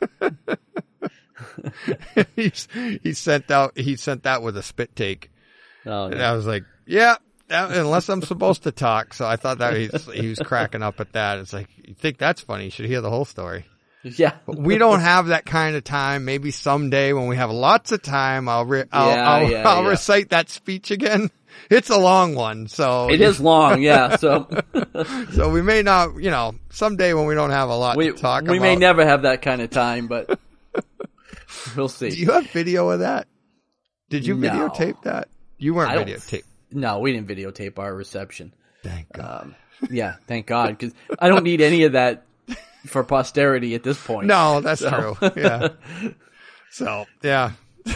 he, he sent out, he sent that with a spit take. Oh, and yeah. I was like, yeah, that, unless I'm supposed to talk. So I thought that he, he was cracking up at that. It's like, you think that's funny? You should hear the whole story. Yeah. But we don't have that kind of time. Maybe someday when we have lots of time, I'll, re- I'll, yeah, I'll, yeah, I'll yeah. recite that speech again. It's a long one, so. It is long, yeah, so. So we may not, you know, someday when we don't have a lot we, to talk we about. may never have that kind of time, but we'll see. Do you have video of that? Did you No. videotape that? You weren't I don't videotape. No, we didn't videotape our reception. Thank God. Um, yeah, thank God, because I don't need any of that for posterity at this point. No, that's So. true. Yeah. So, yeah.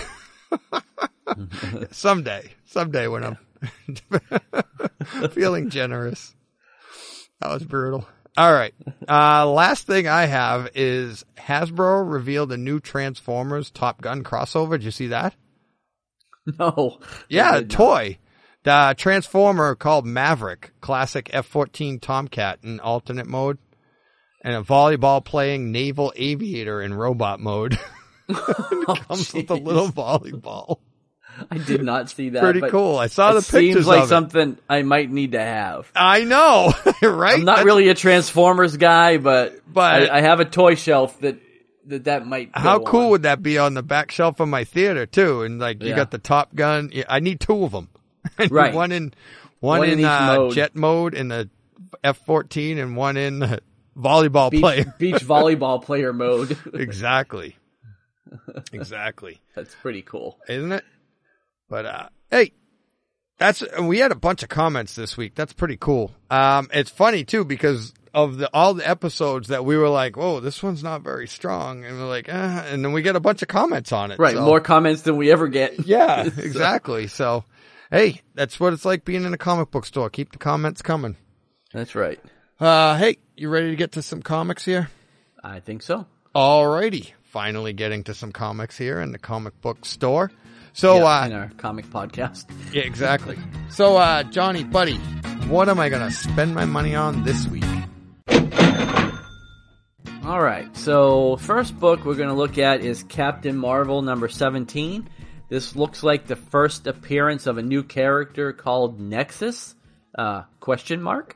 Someday. Someday when I'm feeling generous. That was brutal. All right. Uh, last thing I have is Hasbro revealed a new Transformers Top Gun crossover. Did you see that? No. Yeah, a toy. The Transformer called Maverick, classic F fourteen Tomcat in alternate mode, and a volleyball playing naval aviator in robot mode. It Oh, comes geez. with a little volleyball. I did not see that. Pretty but cool. I saw it the pictures seems like of it. something I might need to have. I know, right? I'm not That's- really a Transformers guy, but, But- I, I have a toy shelf that that, that might How go cool on. would that be on the back shelf of my theater too? And like you Yeah. got the Top Gun. Yeah, I need two of them. I need Right. One in one, One in in, each uh, mode. jet mode in the F fourteen, and one in the volleyball beach, player. beach volleyball player mode? Exactly. Exactly. That's pretty cool. Isn't it? But, uh, hey, that's, we had a bunch of comments this week. That's pretty cool. Um, it's funny too, because of the all the episodes that we were like, whoa, this one's not very strong. And we're like, eh, and then we get a bunch of comments on it. Right. So. More comments than we ever get. Yeah, exactly. So, hey, that's what it's like being in a comic book store. Keep the comments coming. That's right. Uh, hey, you ready to get to some comics here? I think so. Alrighty. Finally getting to some comics here in the comic book store. So, yeah, uh, in our comic podcast. Yeah, exactly. So, uh, Johnny, buddy, what am I going to spend my money on this week? All right. So, first book we're going to look at is Captain Marvel number seventeen. This looks like the first appearance of a new character called Nexus. Uh, question mark.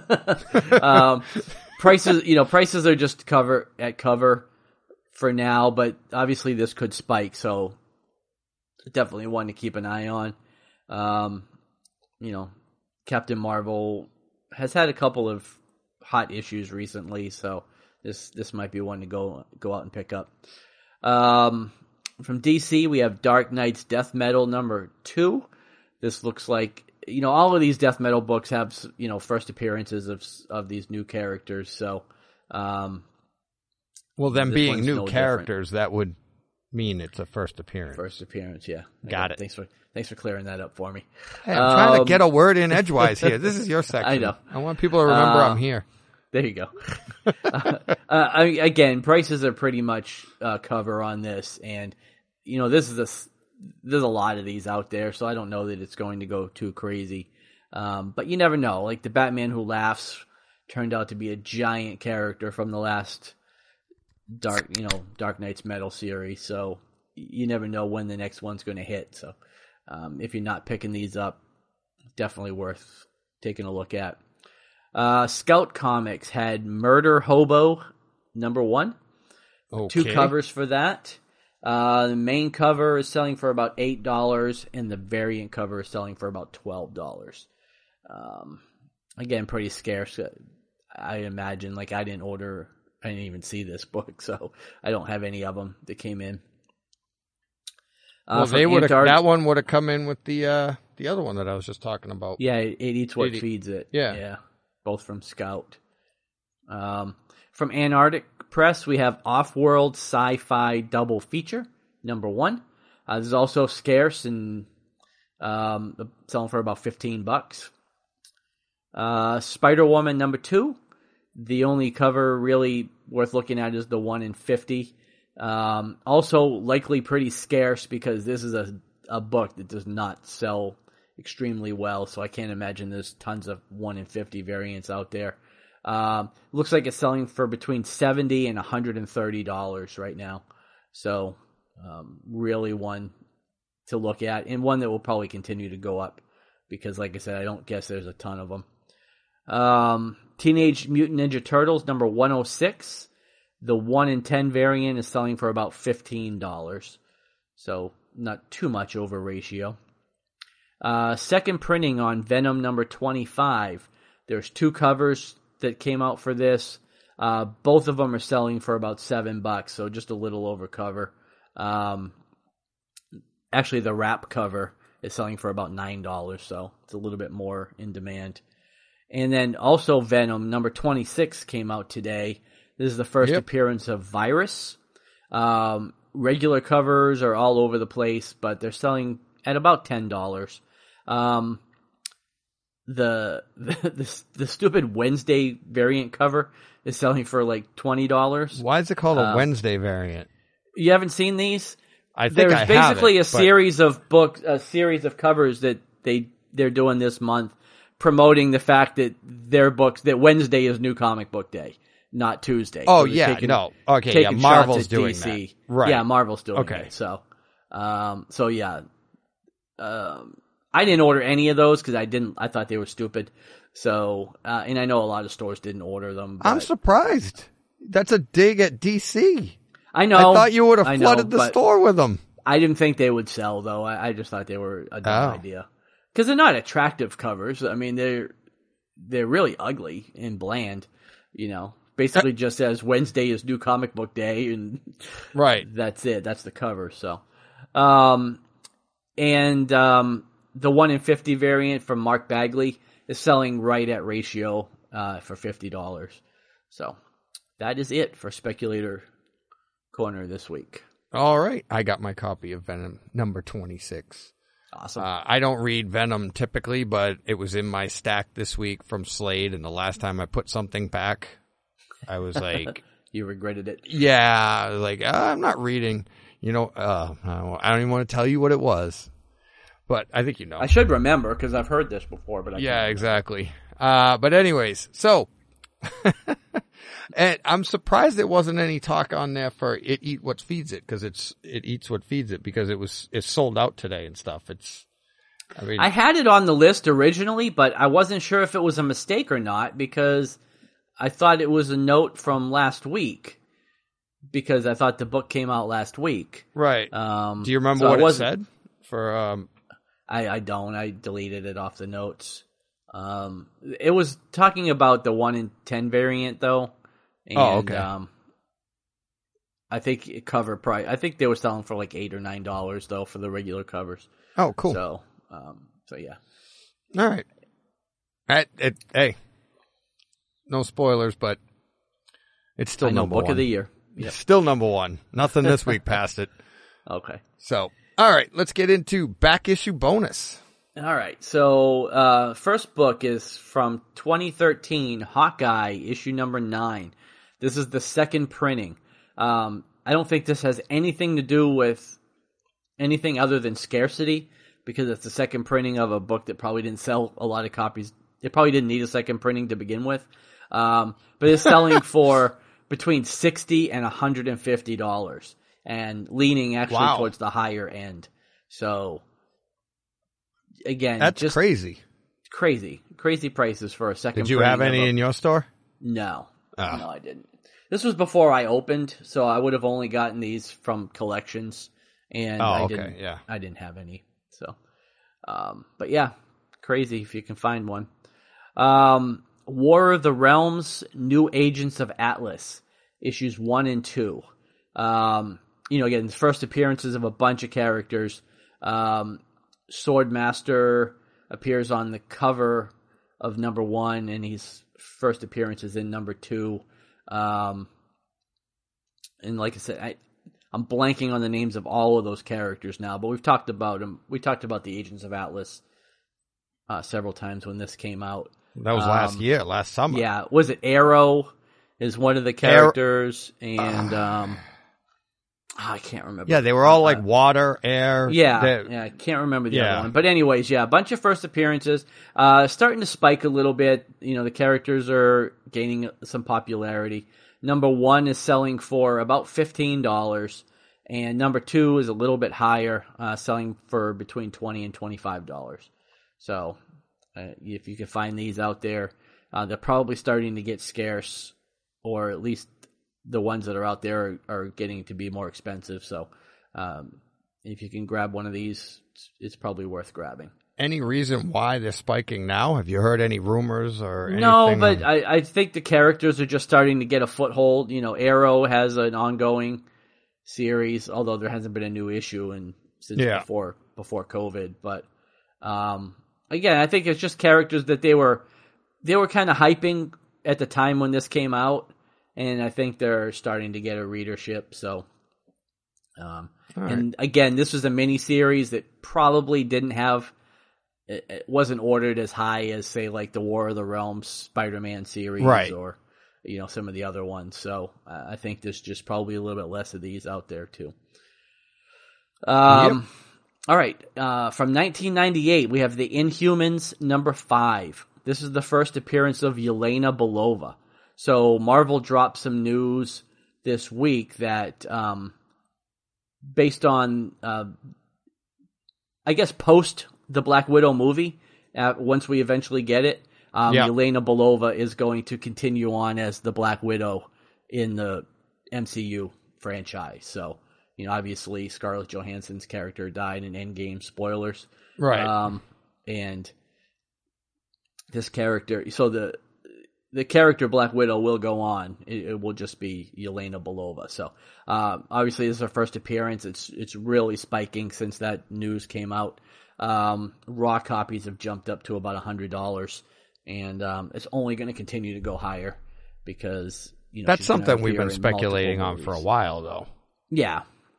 um, prices, you know, prices are just cover at cover for now, but obviously this could spike. So, definitely one to keep an eye on. Um, you know, Captain Marvel has had a couple of hot issues recently, so this this might be one to go go out and pick up. Um, from D C, we have Dark Knight's Death Metal number two. This looks like, you know, all of these Death Metal books have, you know, first appearances of of these new characters. So, um, well, them being new no characters, different. That would mean it's a first appearance. First appearance, yeah. Got okay, it. Thanks for thanks for clearing that up for me. Hey, I'm trying Um, to get a word in edgewise here. This is your section. I know. I want people to remember Uh, I'm here. There you go. uh, uh, I, again, prices are pretty much uh, cover on this, and you know this is a there's a lot of these out there, so I don't know that it's going to go too crazy. Um, but you never know. Like the Batman Who Laughs turned out to be a giant character from the last Dark, you know, Dark Knight's Metal series, so you never know when the next one's going to hit. So um, if you're not picking these up, definitely worth taking a look at. Uh, Scout Comics had Murder Hobo number one. Okay. Two covers for that. Uh, the main cover is selling for about eight dollars, and the variant cover is selling for about twelve dollars. Um, again, pretty scarce. I imagine, like, I didn't order, I didn't even see this book, so I don't have any of them that came in. Uh, Well, from they would have, Antarct- that one would have come in with the, uh, the other one that I was just talking about. Yeah, it, it eats what It eat- feeds it. yeah. Yeah. Both from Scout. Um, from Antarctic Press, we have Off-World Sci-Fi Double Feature, number one. Uh, this is also scarce and um, selling for about fifteen bucks. Uh, Spider-Woman number two. The only cover really worth looking at is the one in fifty. Um, also likely pretty scarce because this is a, a book that does not sell extremely well, so I can't imagine there's tons of one in fifty variants out there. Um, looks like it's selling for between seventy and one hundred thirty dollars right now. So, um, really one to look at, and one that will probably continue to go up because, like I said, I don't guess there's a ton of them. Um, Teenage Mutant Ninja Turtles number one oh six. The one in ten variant is selling for about fifteen dollars. So, not too much over ratio. Uh, second printing on Venom number twenty-five. There's two covers that came out for this. Uh, both of them are selling for about seven bucks, so just a little over cover. Um, actually, the wrap cover is selling for about nine dollars, so it's a little bit more in demand. And then also Venom number twenty-six came out today. This is the first Yep. appearance of Virus. Um, regular covers are all over the place, but they're selling at about ten dollars. Um, the, the the the stupid Wednesday variant cover is selling for like twenty dollars. Why is it called a Uh, Wednesday variant? You haven't seen these? I think There's I have basically it, a but- series of books, a series of covers that they they're doing this month, promoting the fact that their books that Wednesday is New Comic Book Day, not Tuesday. Oh, So they're yeah, taking- no. Okay, yeah, taking Marvel's shots at doing D C. that. Right. Yeah, Marvel's doing Okay. it. So, um, so yeah, um, I didn't order any of those because I didn't. I thought they were stupid. So, uh, and I know a lot of stores didn't order them. But I'm surprised. That's a dig at D C. I know. I thought you would have I know, flooded the but store with them. I didn't think they would sell though. I, I just thought they were a dumb Oh. idea because they're not attractive covers. I mean, they're they're really ugly and bland. You know, basically just says Wednesday is New Comic Book Day, and Right. that's it. That's the cover. So, um, and um, the one in fifty variant from Mark Bagley is selling right at ratio. uh, for fifty dollars. So that is it for Speculator Corner this week. All right. I got my copy of Venom number twenty-six. Awesome. Uh, I don't read Venom typically, but it was in my stack this week from Slade, and the last time I put something back, I was like... You regretted it. Yeah, like, uh, I'm not reading. You know, uh, I don't even want to tell you what it was. But I think you know. I should remember, because I've heard this before. But I Yeah, can't exactly. Uh, but anyways, so... and I'm surprised there wasn't any talk on there for It Eat What Feeds It, because it's It Eats What Feeds It, because it was it's sold out today and stuff. It's... I mean, I had it on the list originally, but I wasn't sure if it was a mistake or not, because... I thought it was a note from last week because I thought the book came out last week. Right. Um, Do you remember so what it it said? For um, I, I don't. I deleted it off the notes. Um, it was talking about the one in ten variant though. And, oh, okay. Um, I think it cover price. I think they were selling for like eight or nine dollars though for the regular covers. Oh, cool. So, um, so yeah. All right. At, it, hey. No spoilers, but it's still I know, number book one. of the year. Yep. Yep. Still number one. Nothing this week past it. Okay. So, all right, let's get into back issue bonus. All right. So, uh, first book is from twenty thirteen, Hawkeye, issue number nine. This is the second printing. Um, I don't think this has anything to do with anything other than scarcity, because it's the second printing of a book that probably didn't sell a lot of copies. It probably didn't need a second printing to begin with. Um, but it's selling for between sixty and one hundred fifty dollars, and leaning actually Wow. towards the higher end. So, again, That's just crazy. crazy, crazy prices for a second. Did you printing have any of a- in your store? No, Oh. no, I didn't. This was before I opened, so I would have only gotten these from collections, and Oh, I okay, didn't. yeah. I didn't have any. So, um, but yeah, crazy if you can find one. Um, War of the Realms, New Agents of Atlas, issues one and two. Um, you know, again, the first appearances of a bunch of characters. Um, Swordmaster appears on the cover of number one, and his first appearance is in number two. Um, and like I said, I, I'm blanking on the names of all of those characters now, but we've talked about them. We talked about the Agents of Atlas uh, several times when this came out. That was last Um, year, last summer. Yeah, was it Arrow is one of the characters, and um, oh, I can't remember. Yeah, they were all like Uh, water, air. Yeah, They- yeah, I can't remember the Yeah. other one. But anyways, yeah, a bunch of first appearances. Uh, starting to spike a little bit. You know, the characters are gaining some popularity. Number one is selling for about fifteen dollars, and number two is a little bit higher, uh, selling for between twenty and twenty-five dollars. So, uh, if you can find these out there, uh, they're probably starting to get scarce, or at least the ones that are out there are, are getting to be more expensive. So, um, if you can grab one of these, it's, it's probably worth grabbing. Any reason why they're spiking now? Have you heard any rumors or anything? No, but I, I think the characters are just starting to get a foothold. You know, Arrow has an ongoing series, although there hasn't been a new issue in since Yeah. before before COVID. But um, again, I think it's just characters that they were they were kind of hyping at the time when this came out, and I think they're starting to get a readership. So, um, All right. and again, this was a mini series that probably didn't have. It, it wasn't ordered as high as, say, like the War of the Realms Spider-Man series, Right. or you know, some of the other ones. So uh, I think there's just probably a little bit less of these out there too. Um, Yep. All right. Uh, from nineteen ninety-eight, we have the Inhumans number five. This is the first appearance of Yelena Belova. So Marvel dropped some news this week that, um, based on, uh, I guess, post the Black Widow movie, uh, once we eventually get it, um, Yeah. Yelena Belova is going to continue on as the Black Widow in the M C U franchise. So, you know, obviously Scarlett Johansson's character died in Endgame, spoilers. Right. Um, and this character, so the the character Black Widow will go on. It, it will just be Yelena Belova. So, um, obviously this is her first appearance. It's it's really spiking since that news came out. Um, raw copies have jumped up to about a hundred dollars and um, it's only going to continue to go higher because you know That's she's gonna something we've appear been in speculating multiple on movies. for a while, though. Yeah,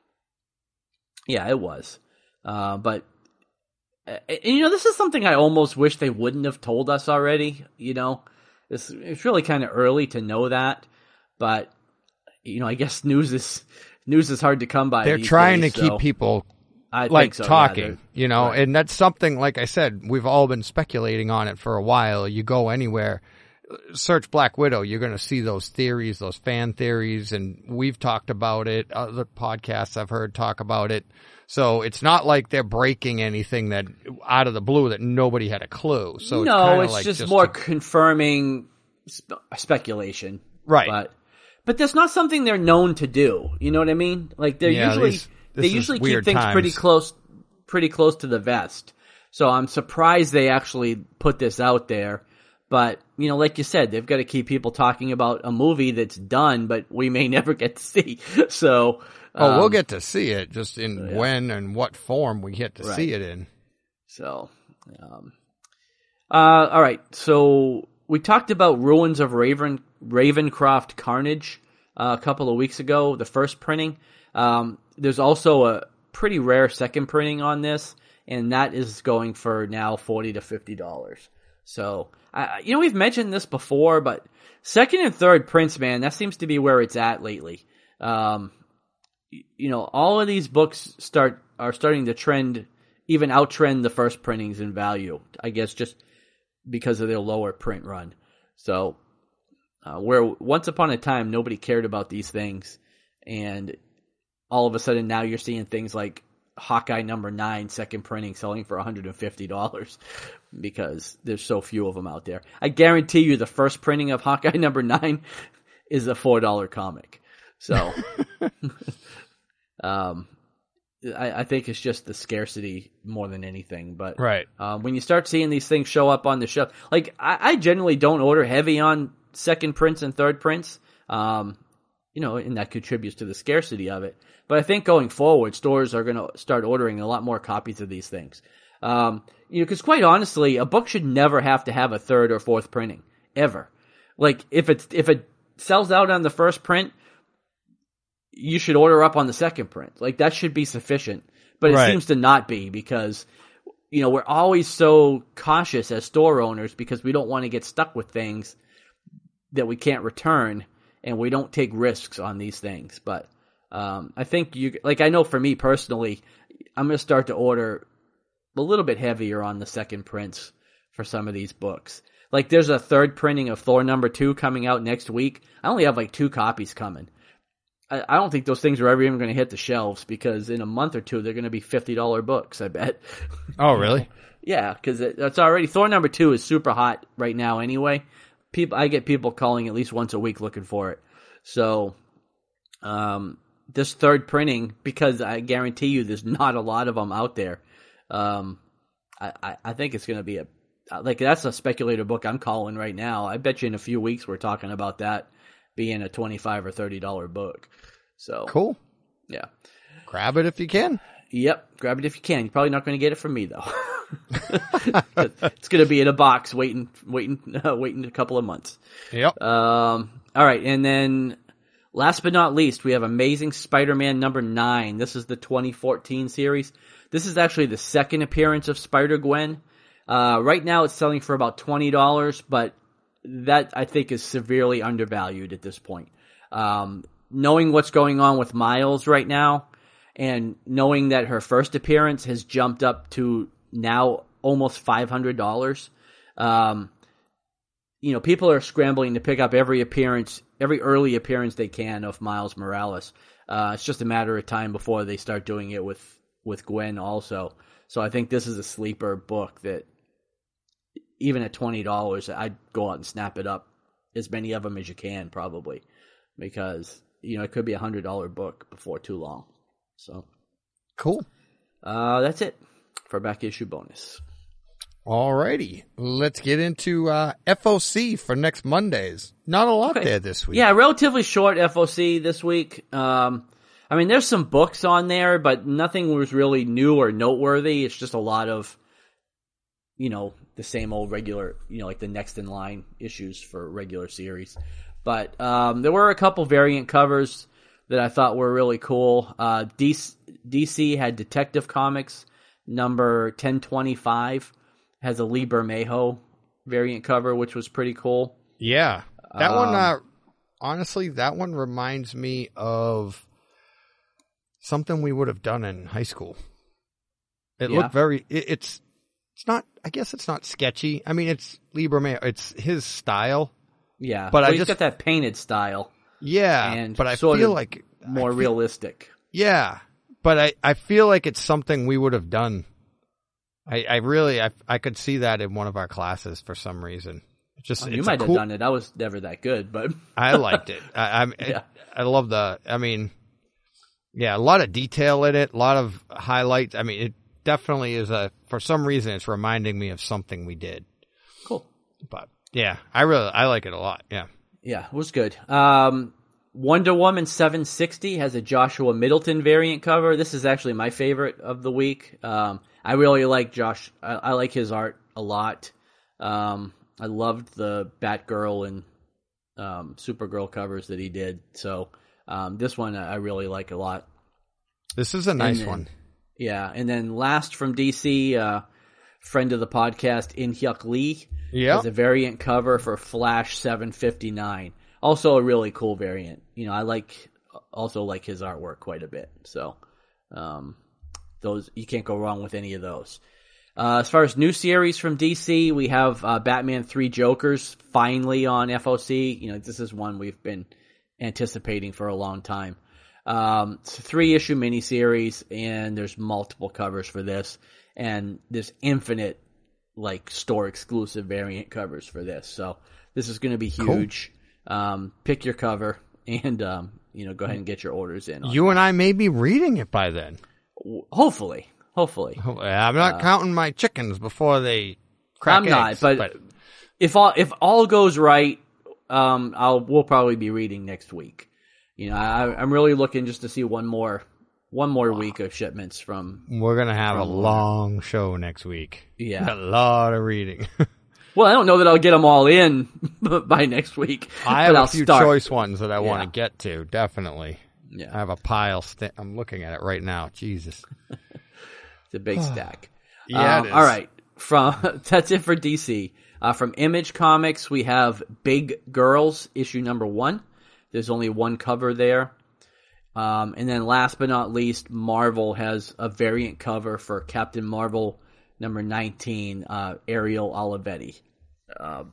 yeah, it was, uh, but uh, and, you know, this is something I almost wish they wouldn't have told us already. You know, it's it's really kind of early to know that, but you know, I guess news is news is hard to come by. They're these trying days, to keep so people I like think so, yeah, talking, they're- you know, right. and that's something, like I said, we've all been speculating on it for a while. You go anywhere, search Black Widow, you're going to see those theories, those fan theories, and we've talked about it. Other podcasts I've heard talk about it. So it's not like they're breaking anything that out of the blue that nobody had a clue. So it's no, kinda it's like just, just more to- confirming spe- speculation, Right. But but that's not something they're known to do. You know what I mean? Like they're Yeah, usually these- they this is usually keep weird things pretty times. close, pretty close to the vest. So I'm surprised they actually put this out there. But you know, like you said, they've got to keep people talking about a movie that's done, but we may never get to see. So Oh, we'll um, get to see it, just in yeah. when and what form we get to Right. see it in. So, um, uh, all right. So we talked about Ruins of Raven, Ravencroft Carnage uh, a couple of weeks ago, the first printing. Um, there's also a pretty rare second printing on this, and that is going for now forty to fifty dollars. So, I, you know, we've mentioned this before, but second and third prints, man, that seems to be where it's at lately. Um, you know, all of these books start are starting to trend, even outtrend the first printings in value. I guess just because of their lower print run. So, uh, where once upon a time nobody cared about these things, and all of a sudden now you're seeing things like Hawkeye number nine second printing selling for one hundred fifty dollars because there's so few of them out there. I guarantee you the first printing of Hawkeye number nine is a four dollar comic. So, um, I, I think it's just the scarcity more than anything. But Right. um, when you start seeing these things show up on the shelf, like I, I generally don't order heavy on second prints and third prints, um, you know, and that contributes to the scarcity of it. But I think going forward, stores are going to start ordering a lot more copies of these things. Um, you know, because quite honestly, a book should never have to have a third or fourth printing ever. Like if it's if it sells out on the first print, you should order up on the second print. Like that should be sufficient. But it Right. seems to not be because, you know, we're always so cautious as store owners because we don't want to get stuck with things that we can't return, and we don't take risks on these things. But um, I think you, like I know for me personally, I'm going to start to order a little bit heavier on the second prints for some of these books. Like there's a third printing of Thor number two coming out next week. I only have like two copies coming. I, I don't think those things are ever even going to hit the shelves because in a month or two they're going to be fifty dollar books, I bet. Oh, really? Yeah, because it, it's already Thor number two is super hot right now anyway. People, I get people calling at least once a week looking for it. So, um, this third printing, because I guarantee you there's not a lot of them out there. Um, I, I, I think it's going to be a, like that's a speculator book I'm calling right now. I bet you in a few weeks we're talking about that being a twenty-five or thirty dollar book. So Cool. yeah. Grab it if you can. Yep, grab it if you can. You're probably not going to get it from me though. It's going to be in a box waiting, waiting, uh, waiting a couple of months. Yep. Um, all right, and then last but not least, we have Amazing Spider-Man number nine. This is the twenty fourteen series. This is actually the second appearance of Spider-Gwen. Uh, right now, it's selling for about twenty dollars, but that I think is severely undervalued at this point. Um, knowing what's going on with Miles right now, and knowing that her first appearance has jumped up to now almost five hundred dollars, um, you know, people are scrambling to pick up every appearance, every early appearance they can of Miles Morales. Uh, it's just a matter of time before they start doing it with, with Gwen also. So I think this is a sleeper book that even at twenty dollars, I'd go out and snap it up, as many of them as you can probably, because, you know, it could be a one hundred dollar book before too long. So, Cool. uh, that's it for back issue bonus. Alrighty. Let's get into uh, F O C for next Mondays. Not a lot Okay. there this week. Yeah, relatively short F O C this week. Um, I mean, there's some books on there, but nothing was really new or noteworthy. It's just a lot of you know, the same old regular, you know, like the next in line issues for regular series. But um, there were a couple variant covers that I thought were really cool. Uh, D C, D C had Detective Comics number ten twenty-five, has a Lee Bermejo variant cover, which was pretty cool. Yeah. That um, one, uh, honestly, that one reminds me of something we would have done in high school. It Yeah. looked very, it, it's, it's not, I guess it's not sketchy. I mean, it's Lee Bermejo, it's his style. Yeah, But well, I he's just- got that painted style, Yeah. and but I sort feel of like, more I feel- realistic. Yeah. But I, I feel like it's something we would have done. I, I really, I, I could see that in one of our classes for some reason. It's just, Oh, it's you a might cool, have done it. I was never that good, but I liked it. I, I'm, Yeah. I love the, I mean, yeah, a lot of detail in it, a lot of highlights. I mean, it definitely is a, for some reason, it's reminding me of something we did. cool. But yeah, I really, I like it a lot. Yeah. Yeah, it was good. Um, Wonder Woman seven sixty has a Joshua Middleton variant cover. This is actually my favorite of the week. Um, I really like Josh. I, I like his art a lot. Um, I loved the Batgirl and um, Supergirl covers that he did. So um, this one I really like a lot. This is a nice And then- one. Yeah, and then last from D C, uh, friend of the podcast, In Hyuk Lee, Yeah. has a variant cover for Flash seven fifty-nine. Also a really cool variant. You know, I like also like his artwork quite a bit. So um, those you can't go wrong with any of those. Uh, as far as new series from D C, we have uh, Batman Three Jokers finally on F O C. You know, this is one we've been anticipating for a long time. Um, it's a three issue miniseries, and there's multiple covers for this, and there's infinite like store exclusive variant covers for this. So this is going to be huge. Um, pick your cover and um, you know, go ahead and get your orders in. on You and I may be reading it by then. it. Hopefully, hopefully. I'm not counting my chickens before they crack I'm not, eggs, but, if all if all goes right, um, I'll we'll probably be reading next week. You know, I, I'm really looking just to see one more one more week of shipments from. we're going to have a From- long show next week. Yeah. A lot of reading. Well, I don't know that I'll get them all in by next week. I have but a I'll few start. choice ones that I want Yeah. to get to, definitely. I Yeah, have a pile. St- I'm looking at it right now. Jesus. it's a big stack. Yeah, Um, it is. All right, from that's it for D C. Uh, from Image Comics, we have Big Girls issue number one. There's only one cover there. Um, and then last but not least, Marvel has a variant cover for Captain Marvel number nineteen, uh, Ariel Olivetti. Uh,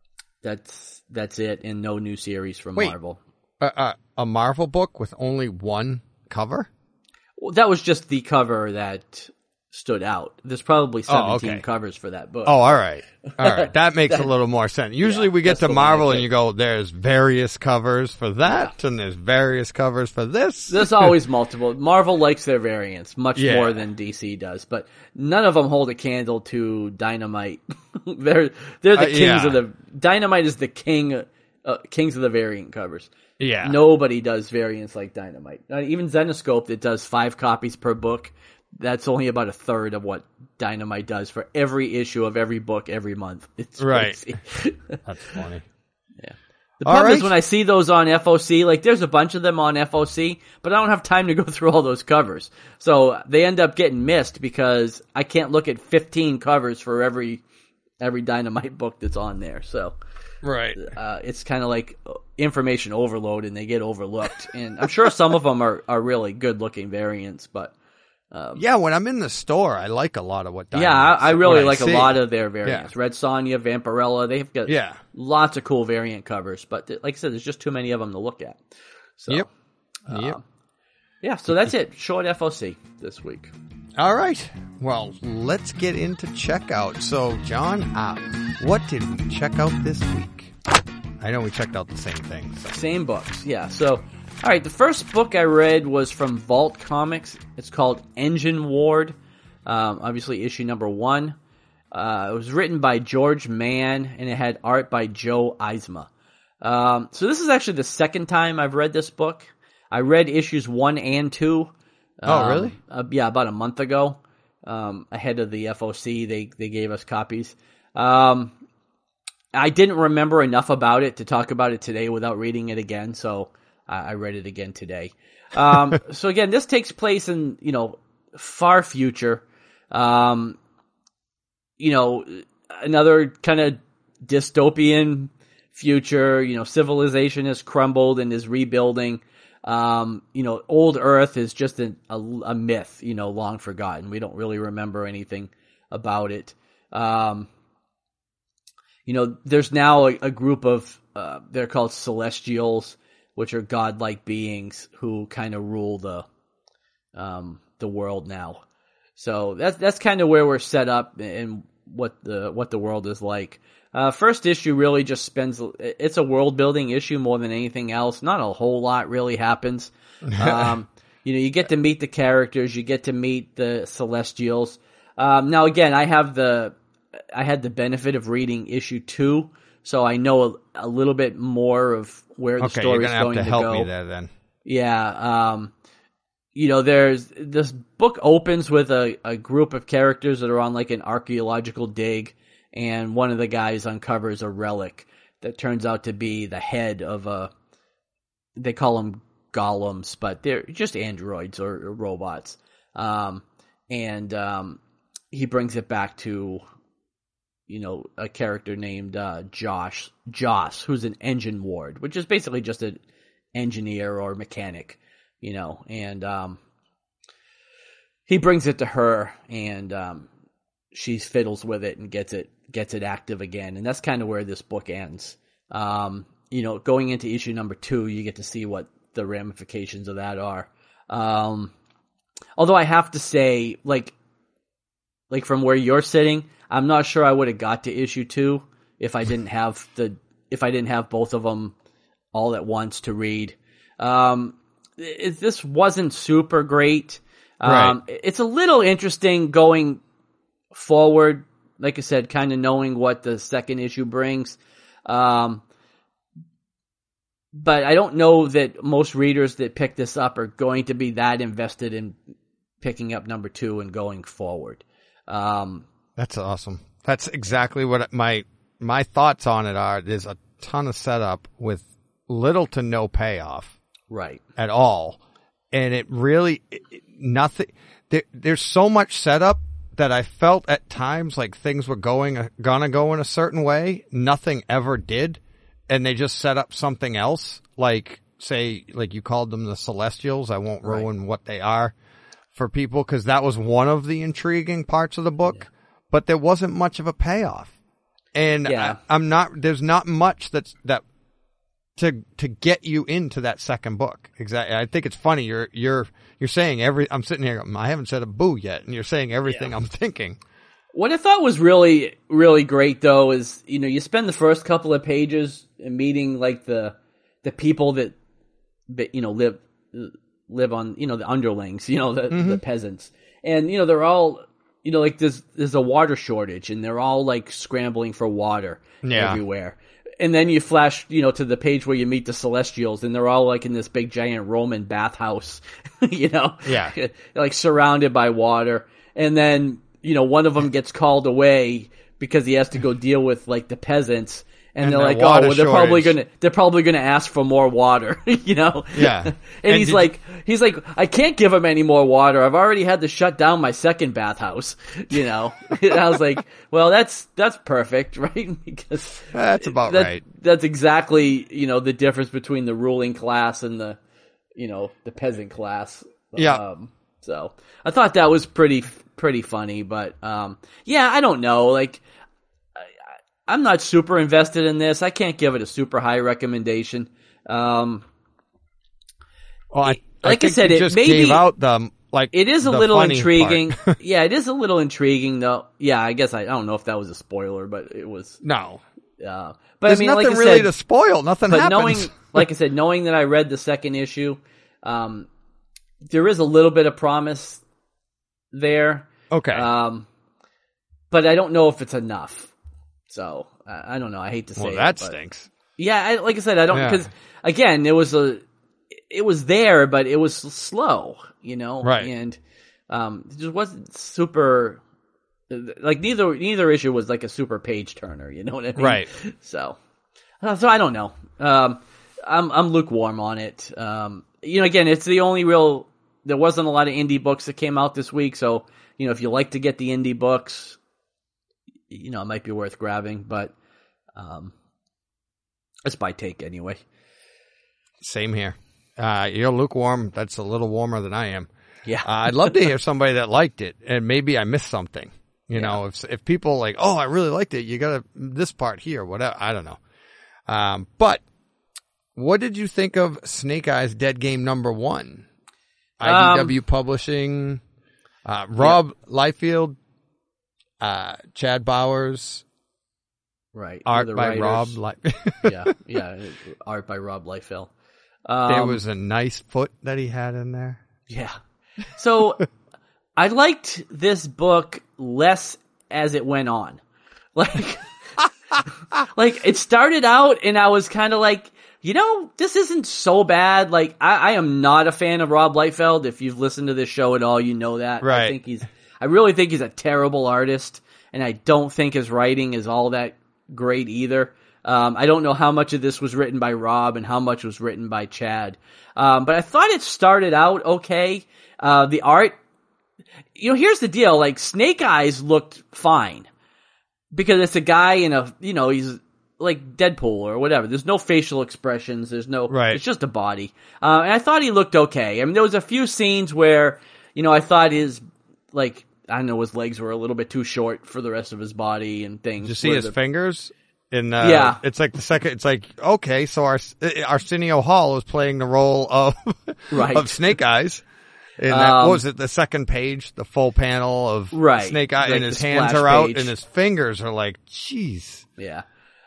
that's that's it, and no new series from Wait. Marvel. Uh, uh, a Marvel book with only one cover? Well, that was just the cover that stood out. There's probably Oh, seventeen okay. covers for that book. Oh, all right. All right. That makes a little more sense. Usually Yeah, we get that's to the one I Marvel and picked. you go, there's various covers for that, and there's various covers for this. There's always multiple. Marvel likes their variants much Yeah. more than D C does, but none of them hold a candle to Dynamite. they're they're the Uh, kings yeah. of the Dynamite is the king, uh, kings of the variant covers. Yeah. Nobody does variants like Dynamite. Uh, even Zenoscope that does five copies per book, that's only about a third of what Dynamite does for every issue of every book every month. It's Right. crazy. That's funny. The All problem is right. when I see those on F O C, like there's a bunch of them on F O C, but I don't have time to go through all those covers. So they end up getting missed because I can't look at fifteen covers for every every Dynamite book that's on there. So Right. uh, it's kind of like information overload and they get overlooked. And I'm sure some of them are, are really good looking variants, but Yeah, when I'm in the store, I like a lot of what yeah, Dynamite- I, I really what like see. a lot of their variants. Red Sonja, Vampirella, they've got Yeah. lots of cool variant covers, but th- like I said, there's just too many of them to look at. So, Yep. uh, Yep. Yeah, so that's it. Short F O C this week. All right. Well, let's get into checkout. So, John, uh, what did we check out this week? I know we checked out the same thing. So. Same books, yeah. So, all right, the first book I read was from Vault Comics. It's called Engine Ward. Um, obviously, issue number one. Uh, it was written by George Mann, and it had art by Joe Eisma. Um, so this is actually the second time I've read this book. I read issues one and two. Oh, um, really? Uh, yeah, about a month ago. um, ahead of the F O C. They they gave us copies. Um, I didn't remember enough about it to talk about it today without reading it again, so I, I read it again today. Um, so again, this takes place in, you know, far future. Um, you know, another kind of dystopian future. You know, civilization has crumbled and is rebuilding. Um, you know, old Earth is just a, a, a myth, you know, long forgotten. We don't really remember anything about it. Um, you know, there's now a, a group of, uh, they're called Celestials, which are godlike beings who kind of rule the, um, the world now. So that's, that's kind of where we're set up and what the, what the world is like. Uh, first issue really just spends, it's a world building issue more than anything else. Not a whole lot really happens. Um, you know, you get to meet the characters, you get to meet the Celestials. Um, now again, I have the, I had the benefit of reading issue two, so I know a, a little bit more of where the okay, story is going to, to help go. Me there, then. Yeah. Um, you know, there's, this book opens with a, a group of characters that are on like an archaeological dig. And one of the guys uncovers a relic that turns out to be the head of a, they call them golems, but they're just androids or, or robots. Um, and um, he brings it back to, you know, a character named uh, Josh, Joss, who's an engine ward, which is basically just an engineer or mechanic, you know. And um, he brings it to her, and um, she fiddles with it and gets it gets it active again, and that's kind of where this book ends. Um, you know, going into issue number two, you get to see what the ramifications of that are. Um, although I have to say, like, like from where you're sitting, I'm not sure I would have got to issue two if I didn't have the if I didn't have both of them all at once to read. Um, it, this wasn't super great. Um, right. It's a little interesting going forward. Like I said, kind of knowing what the second issue brings. Um, but I don't know that most readers that pick this up are going to be that invested in picking up number two and going forward. Um, That's awesome. That's exactly what my, my thoughts on it are. There's a ton of setup with little to no payoff. Right. At all. And it really, it, nothing, there, there's so much setup that I felt at times like things were going, gonna go in a certain way. Nothing ever did. And they just set up something else. Like, say, like you called them the Celestials. I won't Right. ruin what they are for people, because that was one of the intriguing parts of the book. Yeah. But there wasn't much of a payoff. And yeah. I, I'm not, there's not much that's, that, to, to get you into that second book. Exactly. I think it's funny. You're, you're, you're saying every, I'm sitting here, I haven't said a boo yet, and you're saying everything yeah. I'm thinking. What I thought was really, really great though is, you know, you spend the first couple of pages meeting like the, the people that, that, you know, live, live on, you know, the underlings, you know, the, mm-hmm. the peasants. And, you know, they're all, you know, like there's, there's a water shortage and they're all like scrambling for water yeah. everywhere. And then you flash, you know, to the page where you meet the Celestials, and they're all like in this big giant Roman bathhouse, you know, yeah, like surrounded by water. And then, you know, one of them gets called away because he has to go deal with like the peasants, and, and they're like, oh, well, they're shortage. probably gonna, they're probably gonna ask for more water, you know? Yeah. and, and he's like, you... he's like, I can't give him any more water. I've already had to shut down my second bathhouse, you know? And I was like, well, that's, that's perfect, right? Because that's about that, right. That's exactly, you know, the difference between the ruling class and the, you know, the peasant class. Yeah. Um, so I thought that was pretty, pretty funny, but, um, yeah, I don't know, like, I'm not super invested in this. I can't give it a super high recommendation. Um, well, I, I like I, said, you it just maybe gave out the like. It is a the little funny intriguing. part. Yeah, it is a little intriguing, though. Yeah, I guess I, I don't know if that was a spoiler, but it was. No, uh, but there's I mean, nothing like I really said, to spoil. Nothing but happens. knowing, like I said, knowing that I read the second issue, um, there is a little bit of promise there. Okay, um, but I don't know if it's enough. So. I don't know. I hate to say well, it. that but stinks. Yeah, I, like I said, I don't because yeah. again, it was a, it was there, but it was slow, you know. Right. And Um, it just wasn't super. Like neither neither issue was like a super page turner. You know what I mean? Right. So, uh, so I don't know. Um, I'm I'm lukewarm on it. Um, you know, again, it's the only real. There wasn't a lot of indie books that came out this week, so you know, if you like to get the indie books, you know, it might be worth grabbing. But um, it's my take anyway. Same here. Uh, you're lukewarm. That's a little warmer than I am. Yeah, uh, I'd love to hear somebody that liked it, and maybe I missed something. You yeah. know, if if people like, oh, I really liked it, you got this part here, whatever. I don't know. Um, but what did you think of Snake Eyes Dead Game number one? I D W um, Publishing, uh, Rob yeah. Liefeld, uh, Chad Bowers, right? Art by writers. Rob. Li- yeah, yeah, art by Rob Liefeld. Um, there was a nice foot that he had in there. Yeah. So I liked this book less as it went on. Like, like it started out and I was kind of like, you know, this isn't so bad. Like, I, I am not a fan of Rob Liefeld. If you've listened to this show at all, you know that. Right. I think he's, I really think he's a terrible artist, and I don't think his writing is all that great either. Um, I don't know how much of this was written by Rob and how much was written by Chad. Um, but I thought it started out okay. Uh, the art, you know, here's the deal. Like, Snake Eyes looked fine because it's a guy in a, you know, he's like Deadpool or whatever. There's no facial expressions. There's no, right. It's just a body. Uh, and I thought he looked okay. I mean, there was a few scenes where, you know, I thought his, like, I don't know, his legs were a little bit too short for the rest of his body and things. Did you see his the, fingers? In, uh, yeah. It's like the second, it's like, okay, so Ars- Arsenio Hall is playing the role of, right. of Snake Eyes. And that, um, what was it, the second page, the full panel of right. Snake Eyes, like and his hands are out page. and his fingers are like, jeez. Yeah.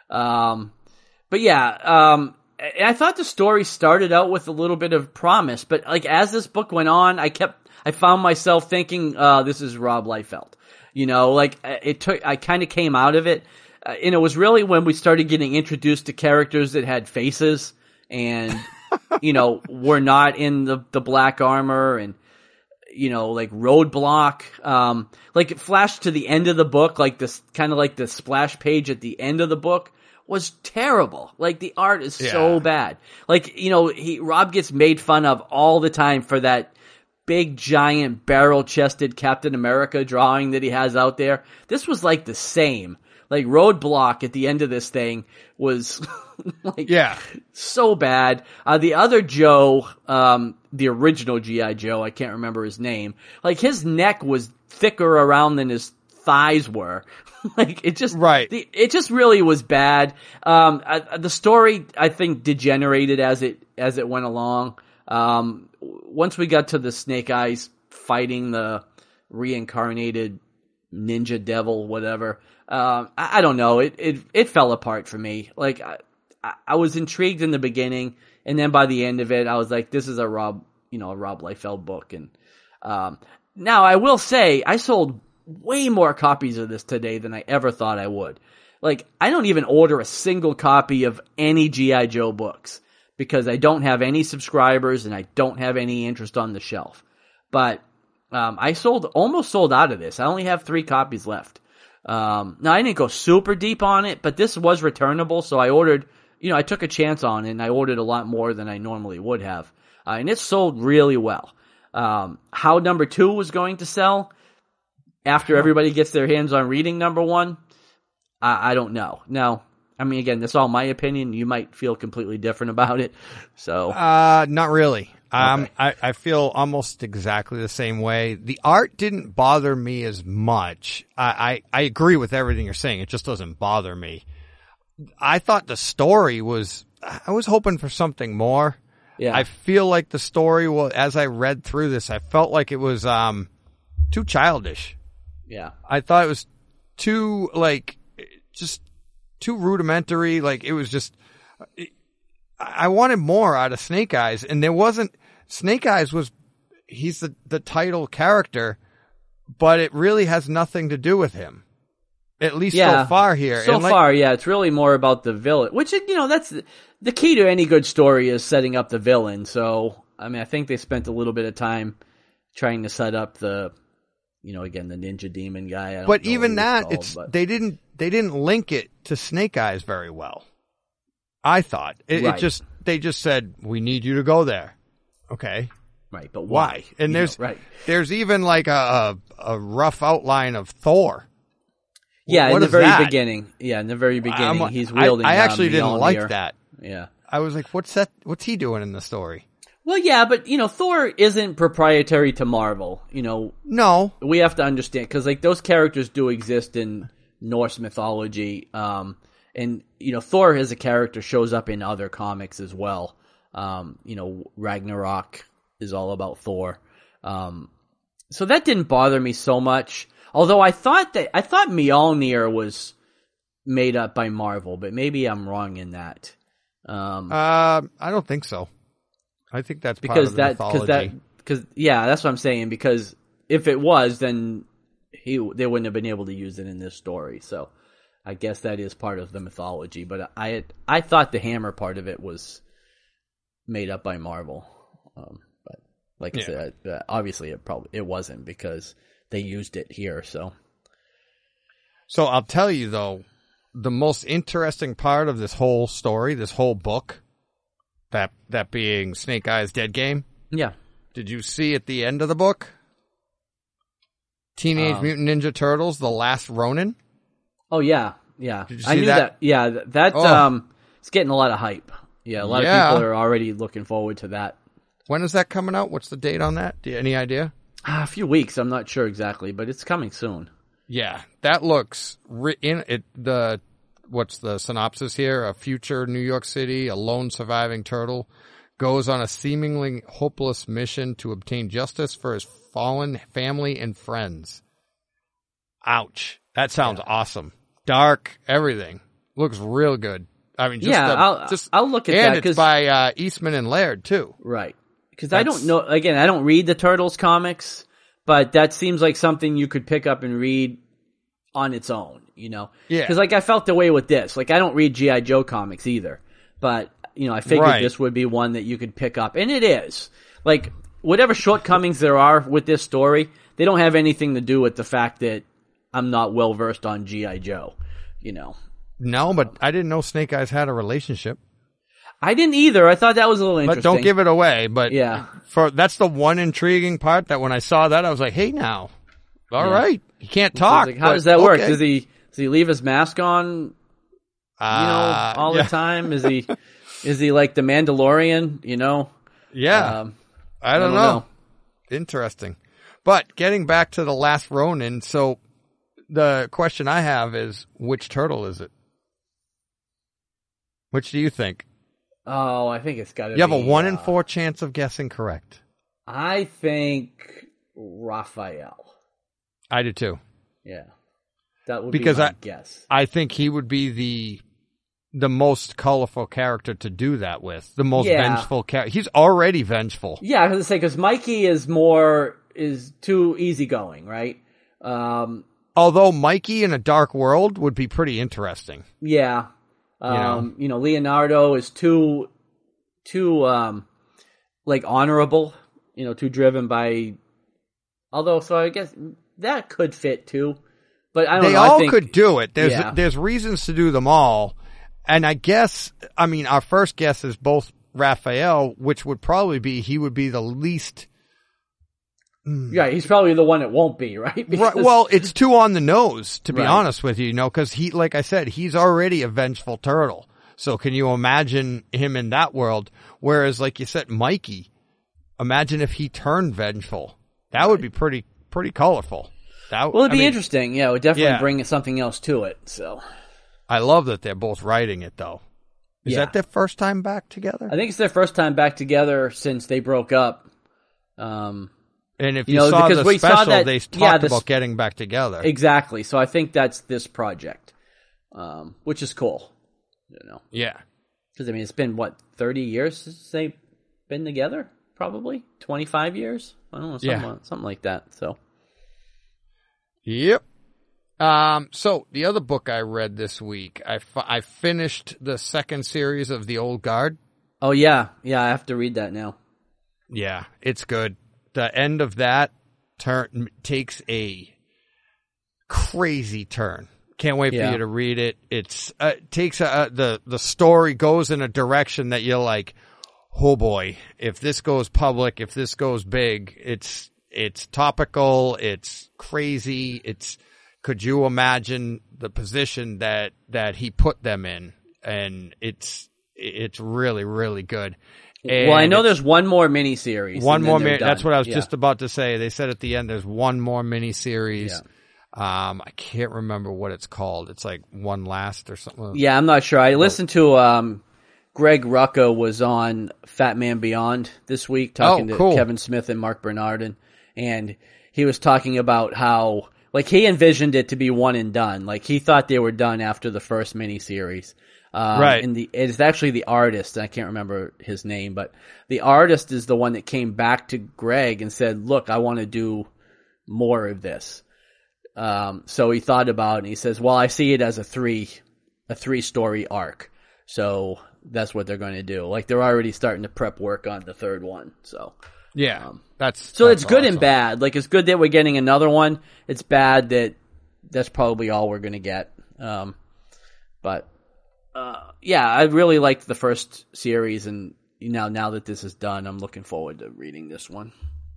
Um, but yeah, um, and I thought the story started out with a little bit of promise, but like as this book went on, I kept, I found myself thinking, uh, this is Rob Liefeld. You know, like it took, I kind of came out of it. Uh, and it was really when we started getting introduced to characters that had faces and, you know, were not in the, the black armor and, you know, like Roadblock. Um, like it flashed to the end of the book, like this kind of like the splash page at the end of the book was terrible. Like the art is yeah. so bad. Like, you know, he, Rob gets made fun of all the time for that big giant barrel chested Captain America drawing that he has out there. This was like the same. Like Roadblock at the end of this thing was like yeah. so bad. Uh, the other Joe, um, the original G I. Joe, I can't remember his name. Like his neck was thicker around than his thighs were. Like it just, right. The, it just really was bad. Um, I, the story I think degenerated as it as it went along. Um, once we got to the Snake Eyes fighting the reincarnated ninja devil, whatever. Um, I, I don't know. It, it, it fell apart for me. Like, I, I was intrigued in the beginning, and then by the end of it, I was like, this is a Rob, you know, a Rob Liefeld book. And, um, now I will say, I sold way more copies of this today than I ever thought I would. Like, I don't even order a single copy of any G I. Joe books because I don't have any subscribers and I don't have any interest on the shelf. But, um, I sold, almost sold out of this. I only have three copies left. Um, now I didn't go super deep on it, but this was returnable, so I ordered, you know, I took a chance on it and I ordered a lot more than I normally would have. Uh, and it sold really well. Um, how number two was going to sell after everybody gets their hands on reading number one, I, I don't know. Now, I mean, again, that's all my opinion. You might feel completely different about it. So, uh, not really. Um, okay. I, I feel almost exactly the same way. The art didn't bother me as much. I, I, I agree with everything you're saying. It just doesn't bother me. I thought the story was, I was hoping for something more. Yeah. I feel like the story was, as I read through this, I felt like it was, um, too childish. Yeah. I thought it was too, like, just too rudimentary. Like, it was just, it, I wanted more out of Snake Eyes, and there wasn't, Snake Eyes was, he's the, the title character, but it really has nothing to do with him. At least yeah. so far here. So and like, far, yeah, it's really more about the villain, which, you know, that's the key to any good story is setting up the villain. So, I mean, I think they spent a little bit of time trying to set up the, you know, again the Ninja Demon guy. I don't But know even what he was that, called, it's but- they didn't they didn't link it to Snake Eyes very well. I thought it, Right. it just they just said we need you to go there. Okay, right, but why? why? And You there's know, right. there's even like a, a a rough outline of Thor. Yeah, What in the is very that? beginning. Yeah, in the very beginning, I'm- he's I- wielding. I, actually um, didn't Mjolnir. like that. Yeah. I was like, what's that? What's he doing in the story? Well, yeah, but you know, Thor isn't proprietary to Marvel. You know, No, we have to understand because like those characters do exist in Norse mythology, um, and you know, Thor as a character shows up in other comics as well. Um, you know, Ragnarok is all about Thor, um, so that didn't bother me so much. Although I thought that I thought Mjolnir was made up by Marvel, but maybe I'm wrong in that. Um, uh, I don't think so. I think that's part because of the that because mythology. that because yeah, that's what I'm saying. Because if it was, then he they wouldn't have been able to use it in this story. So I guess that is part of the mythology. But I had, I thought the hammer part of it was made up by Marvel. Um, but like I Yeah. said, uh, obviously it probably it wasn't because they used it here. So So I'll tell you though, the most interesting part of this whole story, this whole book, that that being Snake Eyes Dead Game. yeah, Did you see at the end of the book? Teenage Um, Mutant Ninja Turtles: The Last Ronin. oh yeah, yeah. Did you I see knew that? that. Yeah, th- that Oh. um, it's getting a lot of hype. Yeah, a lot Yeah. of people are already looking forward to that. When is that coming out? What's the date on that? Do you, any idea? Ah, a few weeks. I'm not sure exactly, but it's coming soon. Yeah, that looks ri- in it. The what's the synopsis here? A future New York City, a lone surviving turtle goes on a seemingly hopeless mission to obtain justice for his fallen family and friends. Ouch! That sounds awesome. Dark, everything looks real good. I mean, just Yeah, the, I'll- just I'll look at and that, it's 'cause- by uh, Eastman and Laird too. Right. Because I That's- don't know, again, I don't read the Turtles comics, but that seems like something you could pick up and read on its own, you know? Yeah. Because, like, I felt the way with this. Like, I don't read G I. Joe comics either. But, you know, I figured Right. this would be one that you could pick up. And it is. Like, whatever shortcomings there are with this story, they don't have anything to do with the fact that I'm not well versed on G I. Joe, you know? No, but I didn't know Snake Eyes had a relationship. I didn't either. I thought that was a little But interesting. don't give it away. But Yeah. for that's the one intriguing part that when I saw that, I was like, "Hey, now, all Yeah. right, he can't So I was talk." like, how but does that work? okay. Does he does he leave his mask on, you know, Uh, all yeah. the time? Is he is he like the Mandalorian? You know, Yeah, Um, I, don't don't know. know. Interesting. But getting back to the Last Ronin, so the question I have is, which turtle is it? Which do you think? oh, I think it's got to. You have a be, one in uh, four chance of guessing correct. I think Raphael. I do too. Yeah, that would Because be my I- guess. I think he would be the the most colorful character to do that with. The most Yeah. vengeful character. He's already vengeful. Yeah, I was gonna say because Mikey is more is too easygoing, right? Um, Although Mikey in a dark world would be pretty interesting. Yeah. Um, you know, Leonardo is too, too, um, like honorable, you know, too driven by, although, so I guess that could fit too, but I don't They know. I all think, could do it. There's Yeah. there's reasons to do them all. And I guess, I mean, our first guess is both Raphael, which would probably be, he would be the least. yeah, he's probably the one that won't be, right? Right, Because- well, it's too on the nose, to be Right. honest with you, you know, because he, like I said, he's already a vengeful turtle. So can you imagine him in that world? Whereas, like you said, Mikey, imagine if he turned vengeful. That would be pretty, pretty colorful. That, well, it'd I be mean, interesting. Yeah, it would definitely Yeah. bring something else to it. So I love that they're both writing it, though. Is Yeah. that their first time back together? I think it's their first time back together since they broke up. Um, And if You you, know, saw because the we saw special, that- they yeah, talked this- about getting back together. exactly. So I think that's this project, um, which is cool. You know. Yeah. Because, I mean, it's been, what, thirty years since they've been together? Probably? twenty-five years? I don't know, something, Yeah. something like that. So, Yep. Um, so the other book I read this week, I, fi- I finished the second series of The Old Guard. oh, yeah. Yeah, I have to read that now. Yeah, it's good. the end of that turn takes a crazy turn. Can't wait Yeah. for you to read it. It's uh, takes a, the the story goes in a direction that you're like, oh boy, if this goes public, if this goes big, it's it's topical, it's crazy. It's could you imagine the position that that he put them in? And it's it's really really good. And well, I know there's one more miniseries. one and then more. they're Mi- that's done. what I was Yeah. just about to say. They said at the end there's one more miniseries. Yeah. Um, I can't remember what it's called. It's like One Last or something. Yeah, I'm not sure. I listened to um, Greg Rucka was on Fat Man Beyond this week talking Oh, to cool. Kevin Smith and Mark Bernardin, and he was talking about how like he envisioned it to be one and done. Like he thought they were done after the first miniseries. Um, Right. And the it's actually the artist. I can't remember his name, but the artist is the one that came back to Greg and said, "Look, I want to do more of this." Um, so he thought about it and he says, well, I see it as a three, a three story arc. So that's what they're going to do. Like they're already starting to prep work on the third one. So, Yeah, um, that's so that's it's good awesome. and bad. Like it's good that we're getting another one. It's bad that that's probably all we're going to get. Um, but, uh, yeah, I really liked the first series and you know, now that this is done, I'm looking forward to reading this one.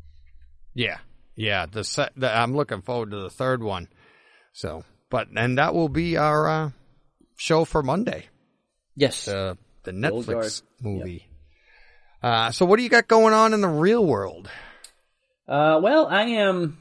Yeah, yeah. The, se- the I'm looking forward to the third one. So, but and that will be our uh, show for Monday. Yes. The the Old Guard. Netflix movie. Uh, so what do you got going on in the real world? Uh, well, I am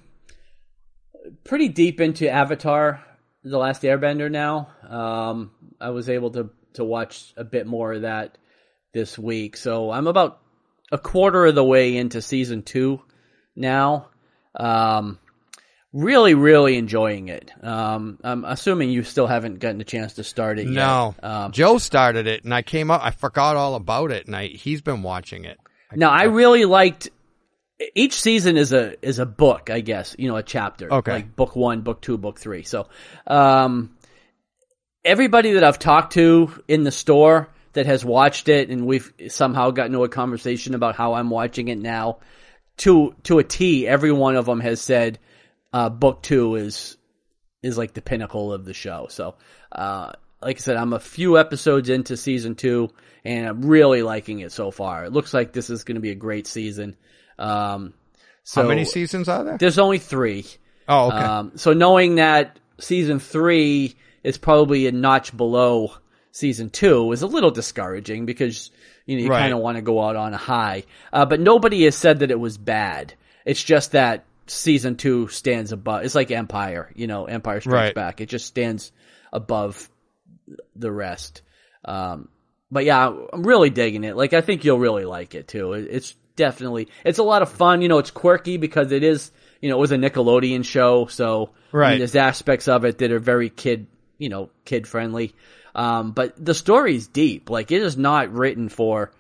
pretty deep into Avatar: The Last Airbender now. Um, I was able to to watch a bit more of that this week, so I'm about a quarter of the way into season two now. Um, really, really enjoying it. Um, I'm assuming you still haven't gotten a chance to start it No, yet. Um, Joe started it, and I came up. I forgot all about it, and I he's been watching it. now, I really liked. Each season is a is a book, I guess. You know, a chapter. Okay. Like book one, book two, book three. So, um, everybody that I've talked to in the store that has watched it, and we've somehow gotten into a conversation about how I'm watching it now, to to a T, every one of them has said uh, book two is is like the pinnacle of the show. So, uh, like I said, I'm a few episodes into season two, and I'm really liking it so far. It looks like this is going to be a great season. Um, so How many seasons are there? There's only three. Oh, okay. Um, so knowing that season three is probably a notch below season two is a little discouraging because, you know, you Right. kind of want to go out on a high. Uh, but nobody has said that it was bad. It's just that season two stands above. It's like Empire, you know, Empire Strikes Right. Back. It just stands above the rest. Um, but yeah, I'm really digging it. Like, I think you'll really like it too. It, it's definitely, it's a lot of fun. You know, it's quirky because it is, you know, it was a Nickelodeon show. So, I Right. mean, there's aspects of it that are very kid, you know, kid friendly. Um, but the story's deep. Like, it is not written for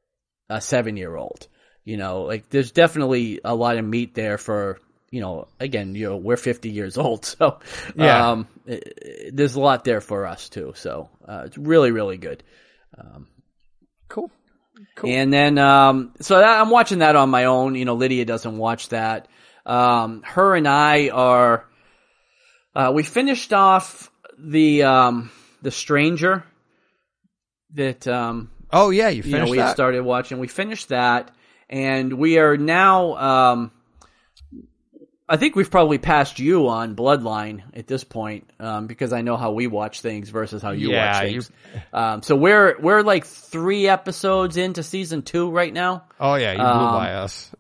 a seven year old. You know, like, there's definitely a lot of meat there for, you know, again, you know, we're fifty years old. So, Yeah. um, it, it, there's a lot there for us too. So, uh, it's really, really good. Um, Cool. Cool. And then, um, so that, I'm watching that on my own. You know, Lydia doesn't watch that. Um, her and I are, uh, we finished off the, um, the Stranger that, um, Oh yeah, you you know, finished we had that. started watching. We finished that, and we are now, um, I think we've probably passed you on Bloodline at this point, um, because I know how we watch things versus how you Yeah, watch things. Um, so we're, we're like three episodes into season two right now. Oh yeah, you blew Um, by us.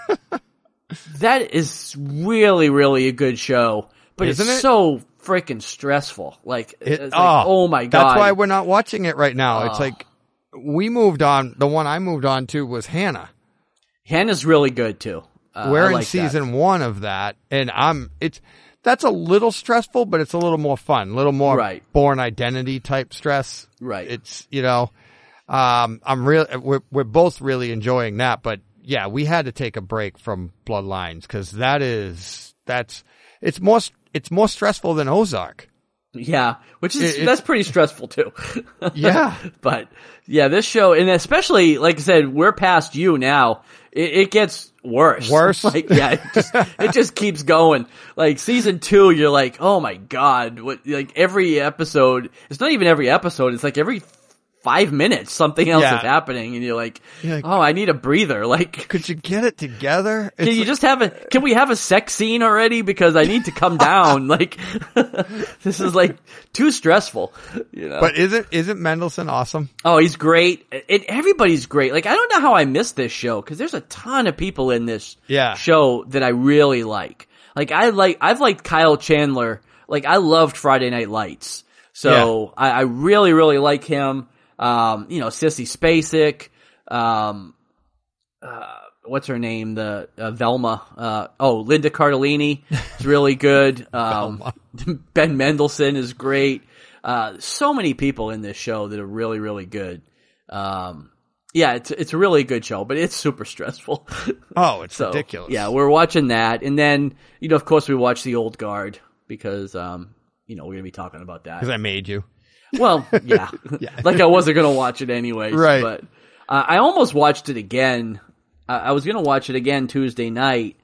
That is really, really a good show, but Isn't it's it? so freaking stressful. Like, It- it's like, oh my God. That's why we're not watching it right now. It's Oh. like we moved on. The one I moved on to was Hannah. Hannah's really good too. Uh, We're I in like that. season one of that, and I'm it's that's a little stressful, but it's a little more fun, a little more Right. Born Identity type stress. Right. It's you know, um, I'm real. We're we're both really enjoying that, but yeah, we had to take a break from Bloodlines because that is that's it's more it's more stressful than Ozark. Yeah, which is, It, that's pretty stressful too. Yeah. But yeah, this show, and especially, like I said, we're past you now. It, it gets worse. Worse? Like, yeah, it just, it just keeps going. Like season two, you're like, oh my God, what, like every episode, it's not even every episode, it's like every five minutes something else Yeah. is happening, and you're like, You're like, oh, I need a breather. Like, could you get it together? can It's you just have a, can we have a sex scene already? Because I need to come down. Like, this is like too stressful, you know? But isn't isn't Mendelsohn awesome? Oh, he's great. And everybody's great. Like, I don't know how I missed this show, because there's a ton of people in this Yeah. show that I really like. Like, I like, I've liked Kyle Chandler. Like, I loved Friday Night Lights. So, I, I really, really like him. Um, you know, Sissy Spacek, um, uh, what's her name? The, uh, Velma, uh, oh, Linda Cardellini is really good. Um, Ben Mendelsohn is great. Uh, so many people in this show that are really, really good. Um, yeah, it's, it's a really good show, but it's super stressful. Oh, it's So, ridiculous. yeah, we're watching that. And then, you know, of course we watch The Old Guard because, um, you know, we're going to be talking about that. Because I made you. Well, yeah. Yeah. Like I wasn't going to watch it anyways. Right. But uh, I almost watched it again. I, I was going to watch it again Tuesday night.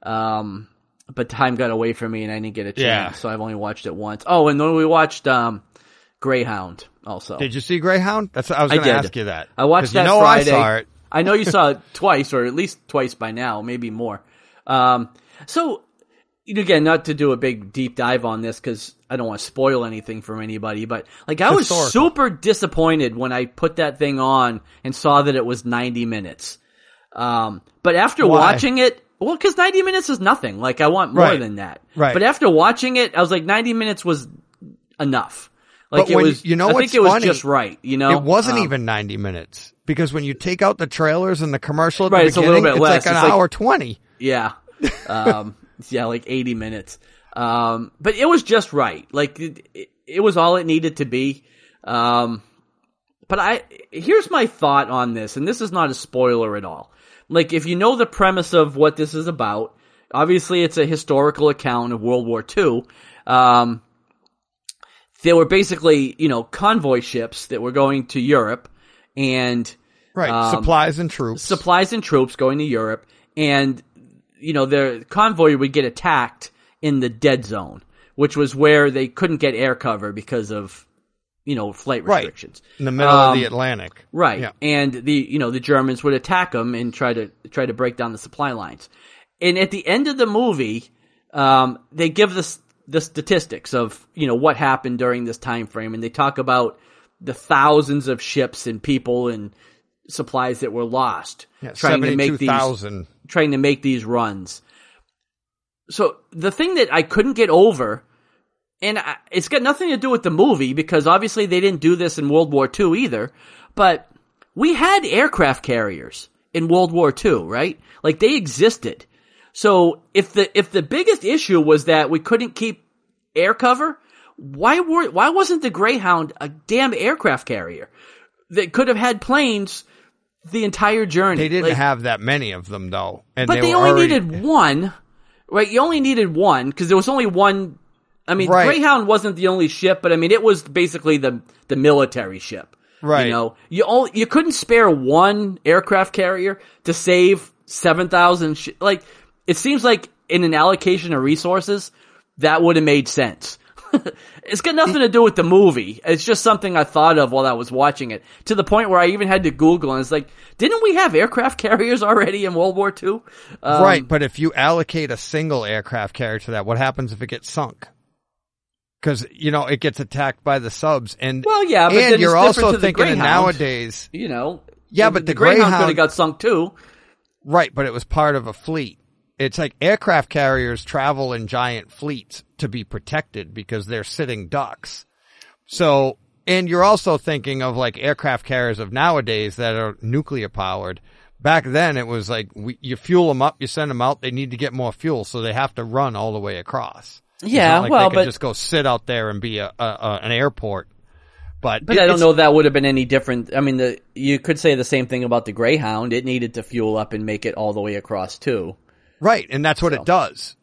Um, but time got away from me and I didn't get a chance. Yeah. So I've only watched it once. Oh, and then we watched, um, Greyhound also. Did you see Greyhound? That's I was I going to did. ask you that. I watched 'Cause that you know Friday. I saw it. I know you saw it twice, or at least twice by now, maybe more. Um, so, you know, again, not to do a big deep dive on this because I don't want to spoil anything from anybody, but like I was Historical. super disappointed when I put that thing on and saw that it was ninety minutes. Um, but after Why? watching it, well, because ninety minutes is nothing. Like I want more Right. than that. Right. But after watching it, I was like, ninety minutes was enough. Like But it when- was, you know I what's think it was funny? just right. You know, It wasn't Um, even ninety minutes because when you take out the trailers and the commercial at Right, the it's a beginning, little bit it's less. like an It's like- hour twenty. Yeah. Um, yeah, like eighty minutes. Um, but it was just right. Like, it, it, it was all it needed to be. Um, but I, here's my thought on this, and this is not a spoiler at all. Like, if you know the premise of what this is about, obviously it's a historical account of World War Two. Um, there were basically, you know, convoy ships that were going to Europe, and Right, Um, supplies and troops. supplies and troops going to Europe, and you know the convoy would get attacked in the dead zone, which was where they couldn't get air cover because of you know flight Right. restrictions. in the middle of Um, the Atlantic. Right, Yeah. and the you know the Germans would attack them and try to try to break down the supply lines. And at the end of the movie, um, they give the the statistics of you know what happened during this time frame, and they talk about the thousands of ships and people and supplies that were lost Yeah, trying to make seventy-two these thousand. trying to make these runs. So the thing that I couldn't get over, and I, it's got nothing to do with the movie because obviously they didn't do this in World War Two either, but we had aircraft carriers in World War Two, right? Like they existed. So if the if the biggest issue was that we couldn't keep air cover, why were why wasn't the Greyhound a damn aircraft carrier that could have had planes the entire journey? They didn't Like, have that many of them though, and but they, were only already- needed one, right? You only needed one because there was only one. I mean, Right. Greyhound wasn't the only ship, but I mean, it was basically the the military ship. Right. You know, you only, you couldn't spare one aircraft carrier to save seven thousand. Sh- like, it seems like in an allocation of resources, that would have made sense. It's got nothing to do with the movie. It's just something I thought of while I was watching it, to the point where I even had to Google, and it's like, didn't we have aircraft carriers already in World War Two? Um, right, but if you allocate a single aircraft carrier to that, what happens if it gets sunk? Because, you know, it gets attacked by the subs, and Well, yeah, but and then you're it's different also to the thinking of Greyhound. nowadays, You know. Yeah, And but the Greyhound, Greyhound- could have got sunk too. right, but it was part of a fleet. It's like aircraft carriers travel in giant fleets to be protected because they're sitting ducks. So, and you're also thinking of like aircraft carriers of nowadays that are nuclear powered. Back then it was like, we, you fuel them up, you send them out, they need to get more fuel, so they have to run all the way across. It's Yeah, not like well, they but could just go sit out there and be a, a, a an airport. But, But it- I don't it's- know if that would have been any different. I mean, the you could say the same thing about the Greyhound. It needed to fuel up and make it all the way across too. Right, and that's what So. it does.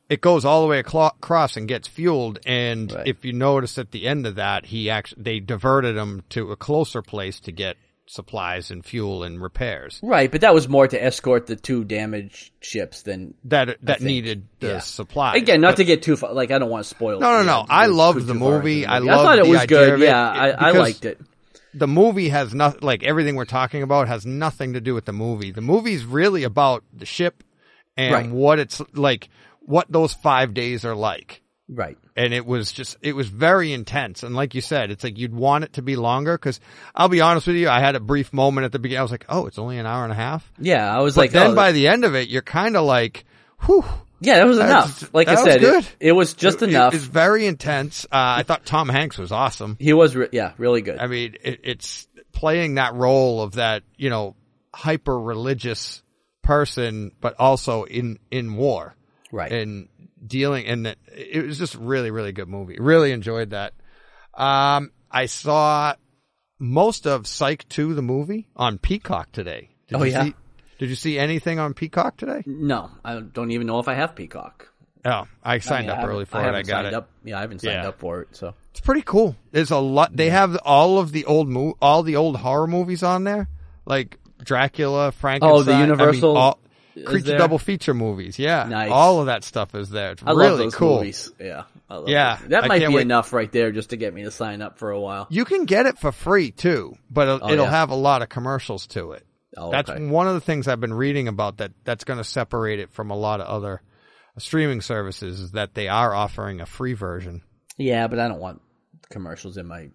it goes all the way aclo- across and gets fueled. And Right. if you notice at the end of that, he actually they diverted him to a closer place to get supplies and fuel and repairs Right, but that was more to escort the two damaged ships than that that think. needed the Yeah. supplies. again. Not But- to get too far. Like I don't want to spoil. No, no, yeah, no. to I go loved too- the too far into movie. the I I loved thought it the was idea good. of it. Yeah, It- I, I because- liked it. the movie has not like everything we're talking about has nothing to do with the movie. The movie's really about the ship and Right. what it's like, what those five days are like. Right. And it was just, it was very intense. And like you said, it's like you'd want it to be longer because I'll be honest with you, I had a brief moment at the beginning. I was like, oh, it's only an hour and a half. Yeah, I was But like, then oh, by the end of it, you're kind of like, whew. yeah, that was That's- enough. Like that I was said, good. It, it was just It- enough. It was very intense. Uh, I thought Tom Hanks was awesome. he was, re- yeah, really good. I mean, it, it's playing that role of that, you know, hyper religious person, but also in, in war. Right. And dealing, and it, it was just really, really good movie. Really enjoyed that. Um, I saw most of Psych two, the movie, on Peacock today. Did Oh, you yeah? See, did you see anything on Peacock today? No, I don't even know if I have Peacock. Oh, I signed I mean, I up haven't- early for I it. haven't I got signed it. Up. Yeah, I haven't signed Yeah. up for it. So It's pretty cool. There's a lot. They have all of the old mo- all the old horror movies on there, like Dracula, Frankenstein. Oh, the Universal I mean, all, is creature there? double feature movies. Yeah, Nice. all of that stuff is there. It's I really love those cool. movies. Yeah, I love Yeah, those. That I might can't be wait. enough right there just to get me to sign up for a while. You can get it for free too, but it'll, Oh, it'll yeah. have a lot of commercials to it. Oh, That's okay. one of the things I've been reading about that that's going to separate it from a lot of other streaming services is that they are offering a free version. Yeah, but I don't want commercials in my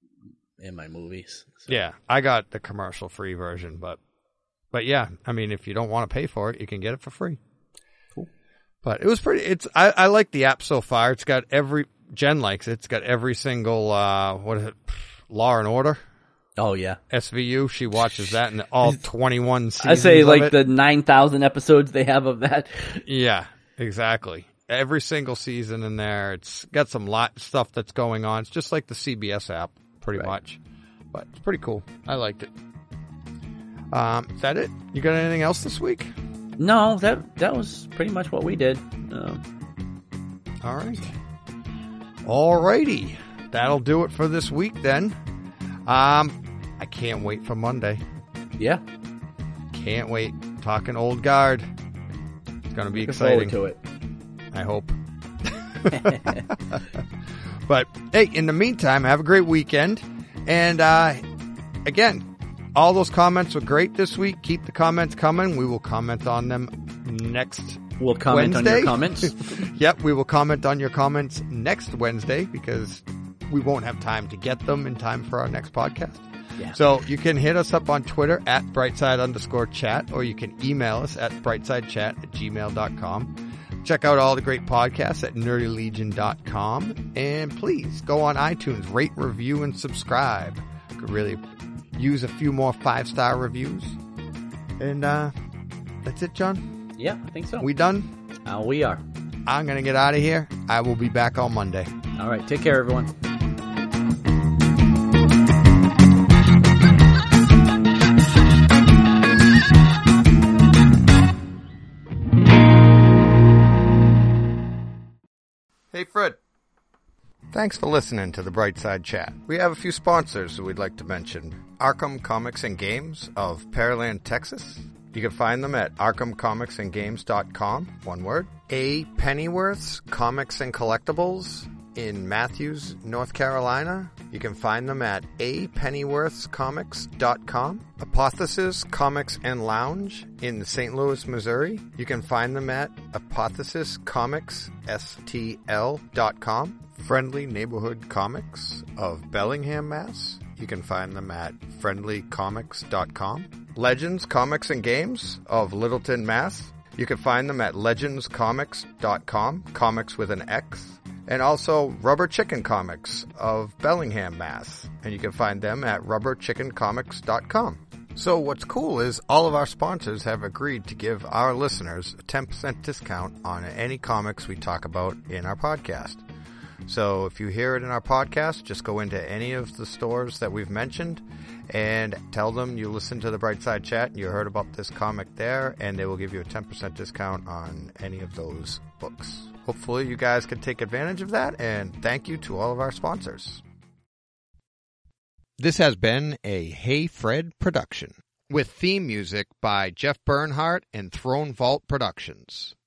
in my movies. So. Yeah, I got the commercial free version, but but yeah, I mean, if you don't want to pay for it, you can get it for free. Cool. But it was pretty. It's I, I like the app so far. It's got every Jen likes it. It's got every single uh what is it, Law and Order, Oh yeah, S V U. She watches that and all twenty-one seasons. I say of like it. the nine thousand episodes they have of that. Yeah, exactly. Every single season in there. It's got some lot stuff that's going on. It's just like the C B S app, pretty Right. much. But it's pretty cool. I liked it. Um, is that it? You got anything else this week? No, that that was pretty much what we did. Um, All right. All righty. That'll do it for this week then. Um, I can't wait for Monday. yeah, Can't wait. Talking Old Guard. It's going to be looking exciting. forward to it. I hope. But hey, in the meantime, have a great weekend. And uh, again, all those comments were great this week. Keep the comments coming. We will comment on them next We'll comment Wednesday. on your comments. Yep, we will comment on your comments next Wednesday because we won't have time to get them in time for our next podcast. Yeah. So you can hit us up on Twitter at brightside underscore chat, or you can email us at brightsidechat at gmail dot com. Check out all the great podcasts at nerdy legion dot com. And please go on iTunes, rate, review, and subscribe. Could really use a few more five-star reviews. And uh, that's it, John. Yeah, I think so. We done? Uh, we are. I'm going to get out of here. I will be back on Monday. All right. Take care, everyone. Hey, Fred. Thanks for listening to the Brightside Chat. We have a few sponsors that we'd like to mention. Arkham Comics and Games of Pearland, Texas. You can find them at arkham comics and games dot com, one word. A. Pennyworth's Comics and Collectibles in Matthews, North Carolina. You can find them at a pennyworths comics dot com. Apothesis Comics and Lounge in Saint Louis, Missouri. You can find them at apothesis comics s t l dot com. Friendly Neighborhood Comics of Bellingham, Mass. You can find them at friendly comics dot com. Legends Comics and Games of Littleton, Mass. You can find them at legends comics dot com, comics with an X. And also Rubber Chicken Comics of Bellingham, Mass. And you can find them at rubber chicken comics dot com. So what's cool is all of our sponsors have agreed to give our listeners a ten percent discount on any comics we talk about in our podcast. So if you hear it in our podcast, just go into any of the stores that we've mentioned and tell them you listened to the Brightside Chat and you heard about this comic there, and they will give you a ten percent discount on any of those books. Hopefully you guys can take advantage of that, and thank you to all of our sponsors. This has been a Hey Fred production with theme music by Jeff Bernhardt and Throne Vault Productions.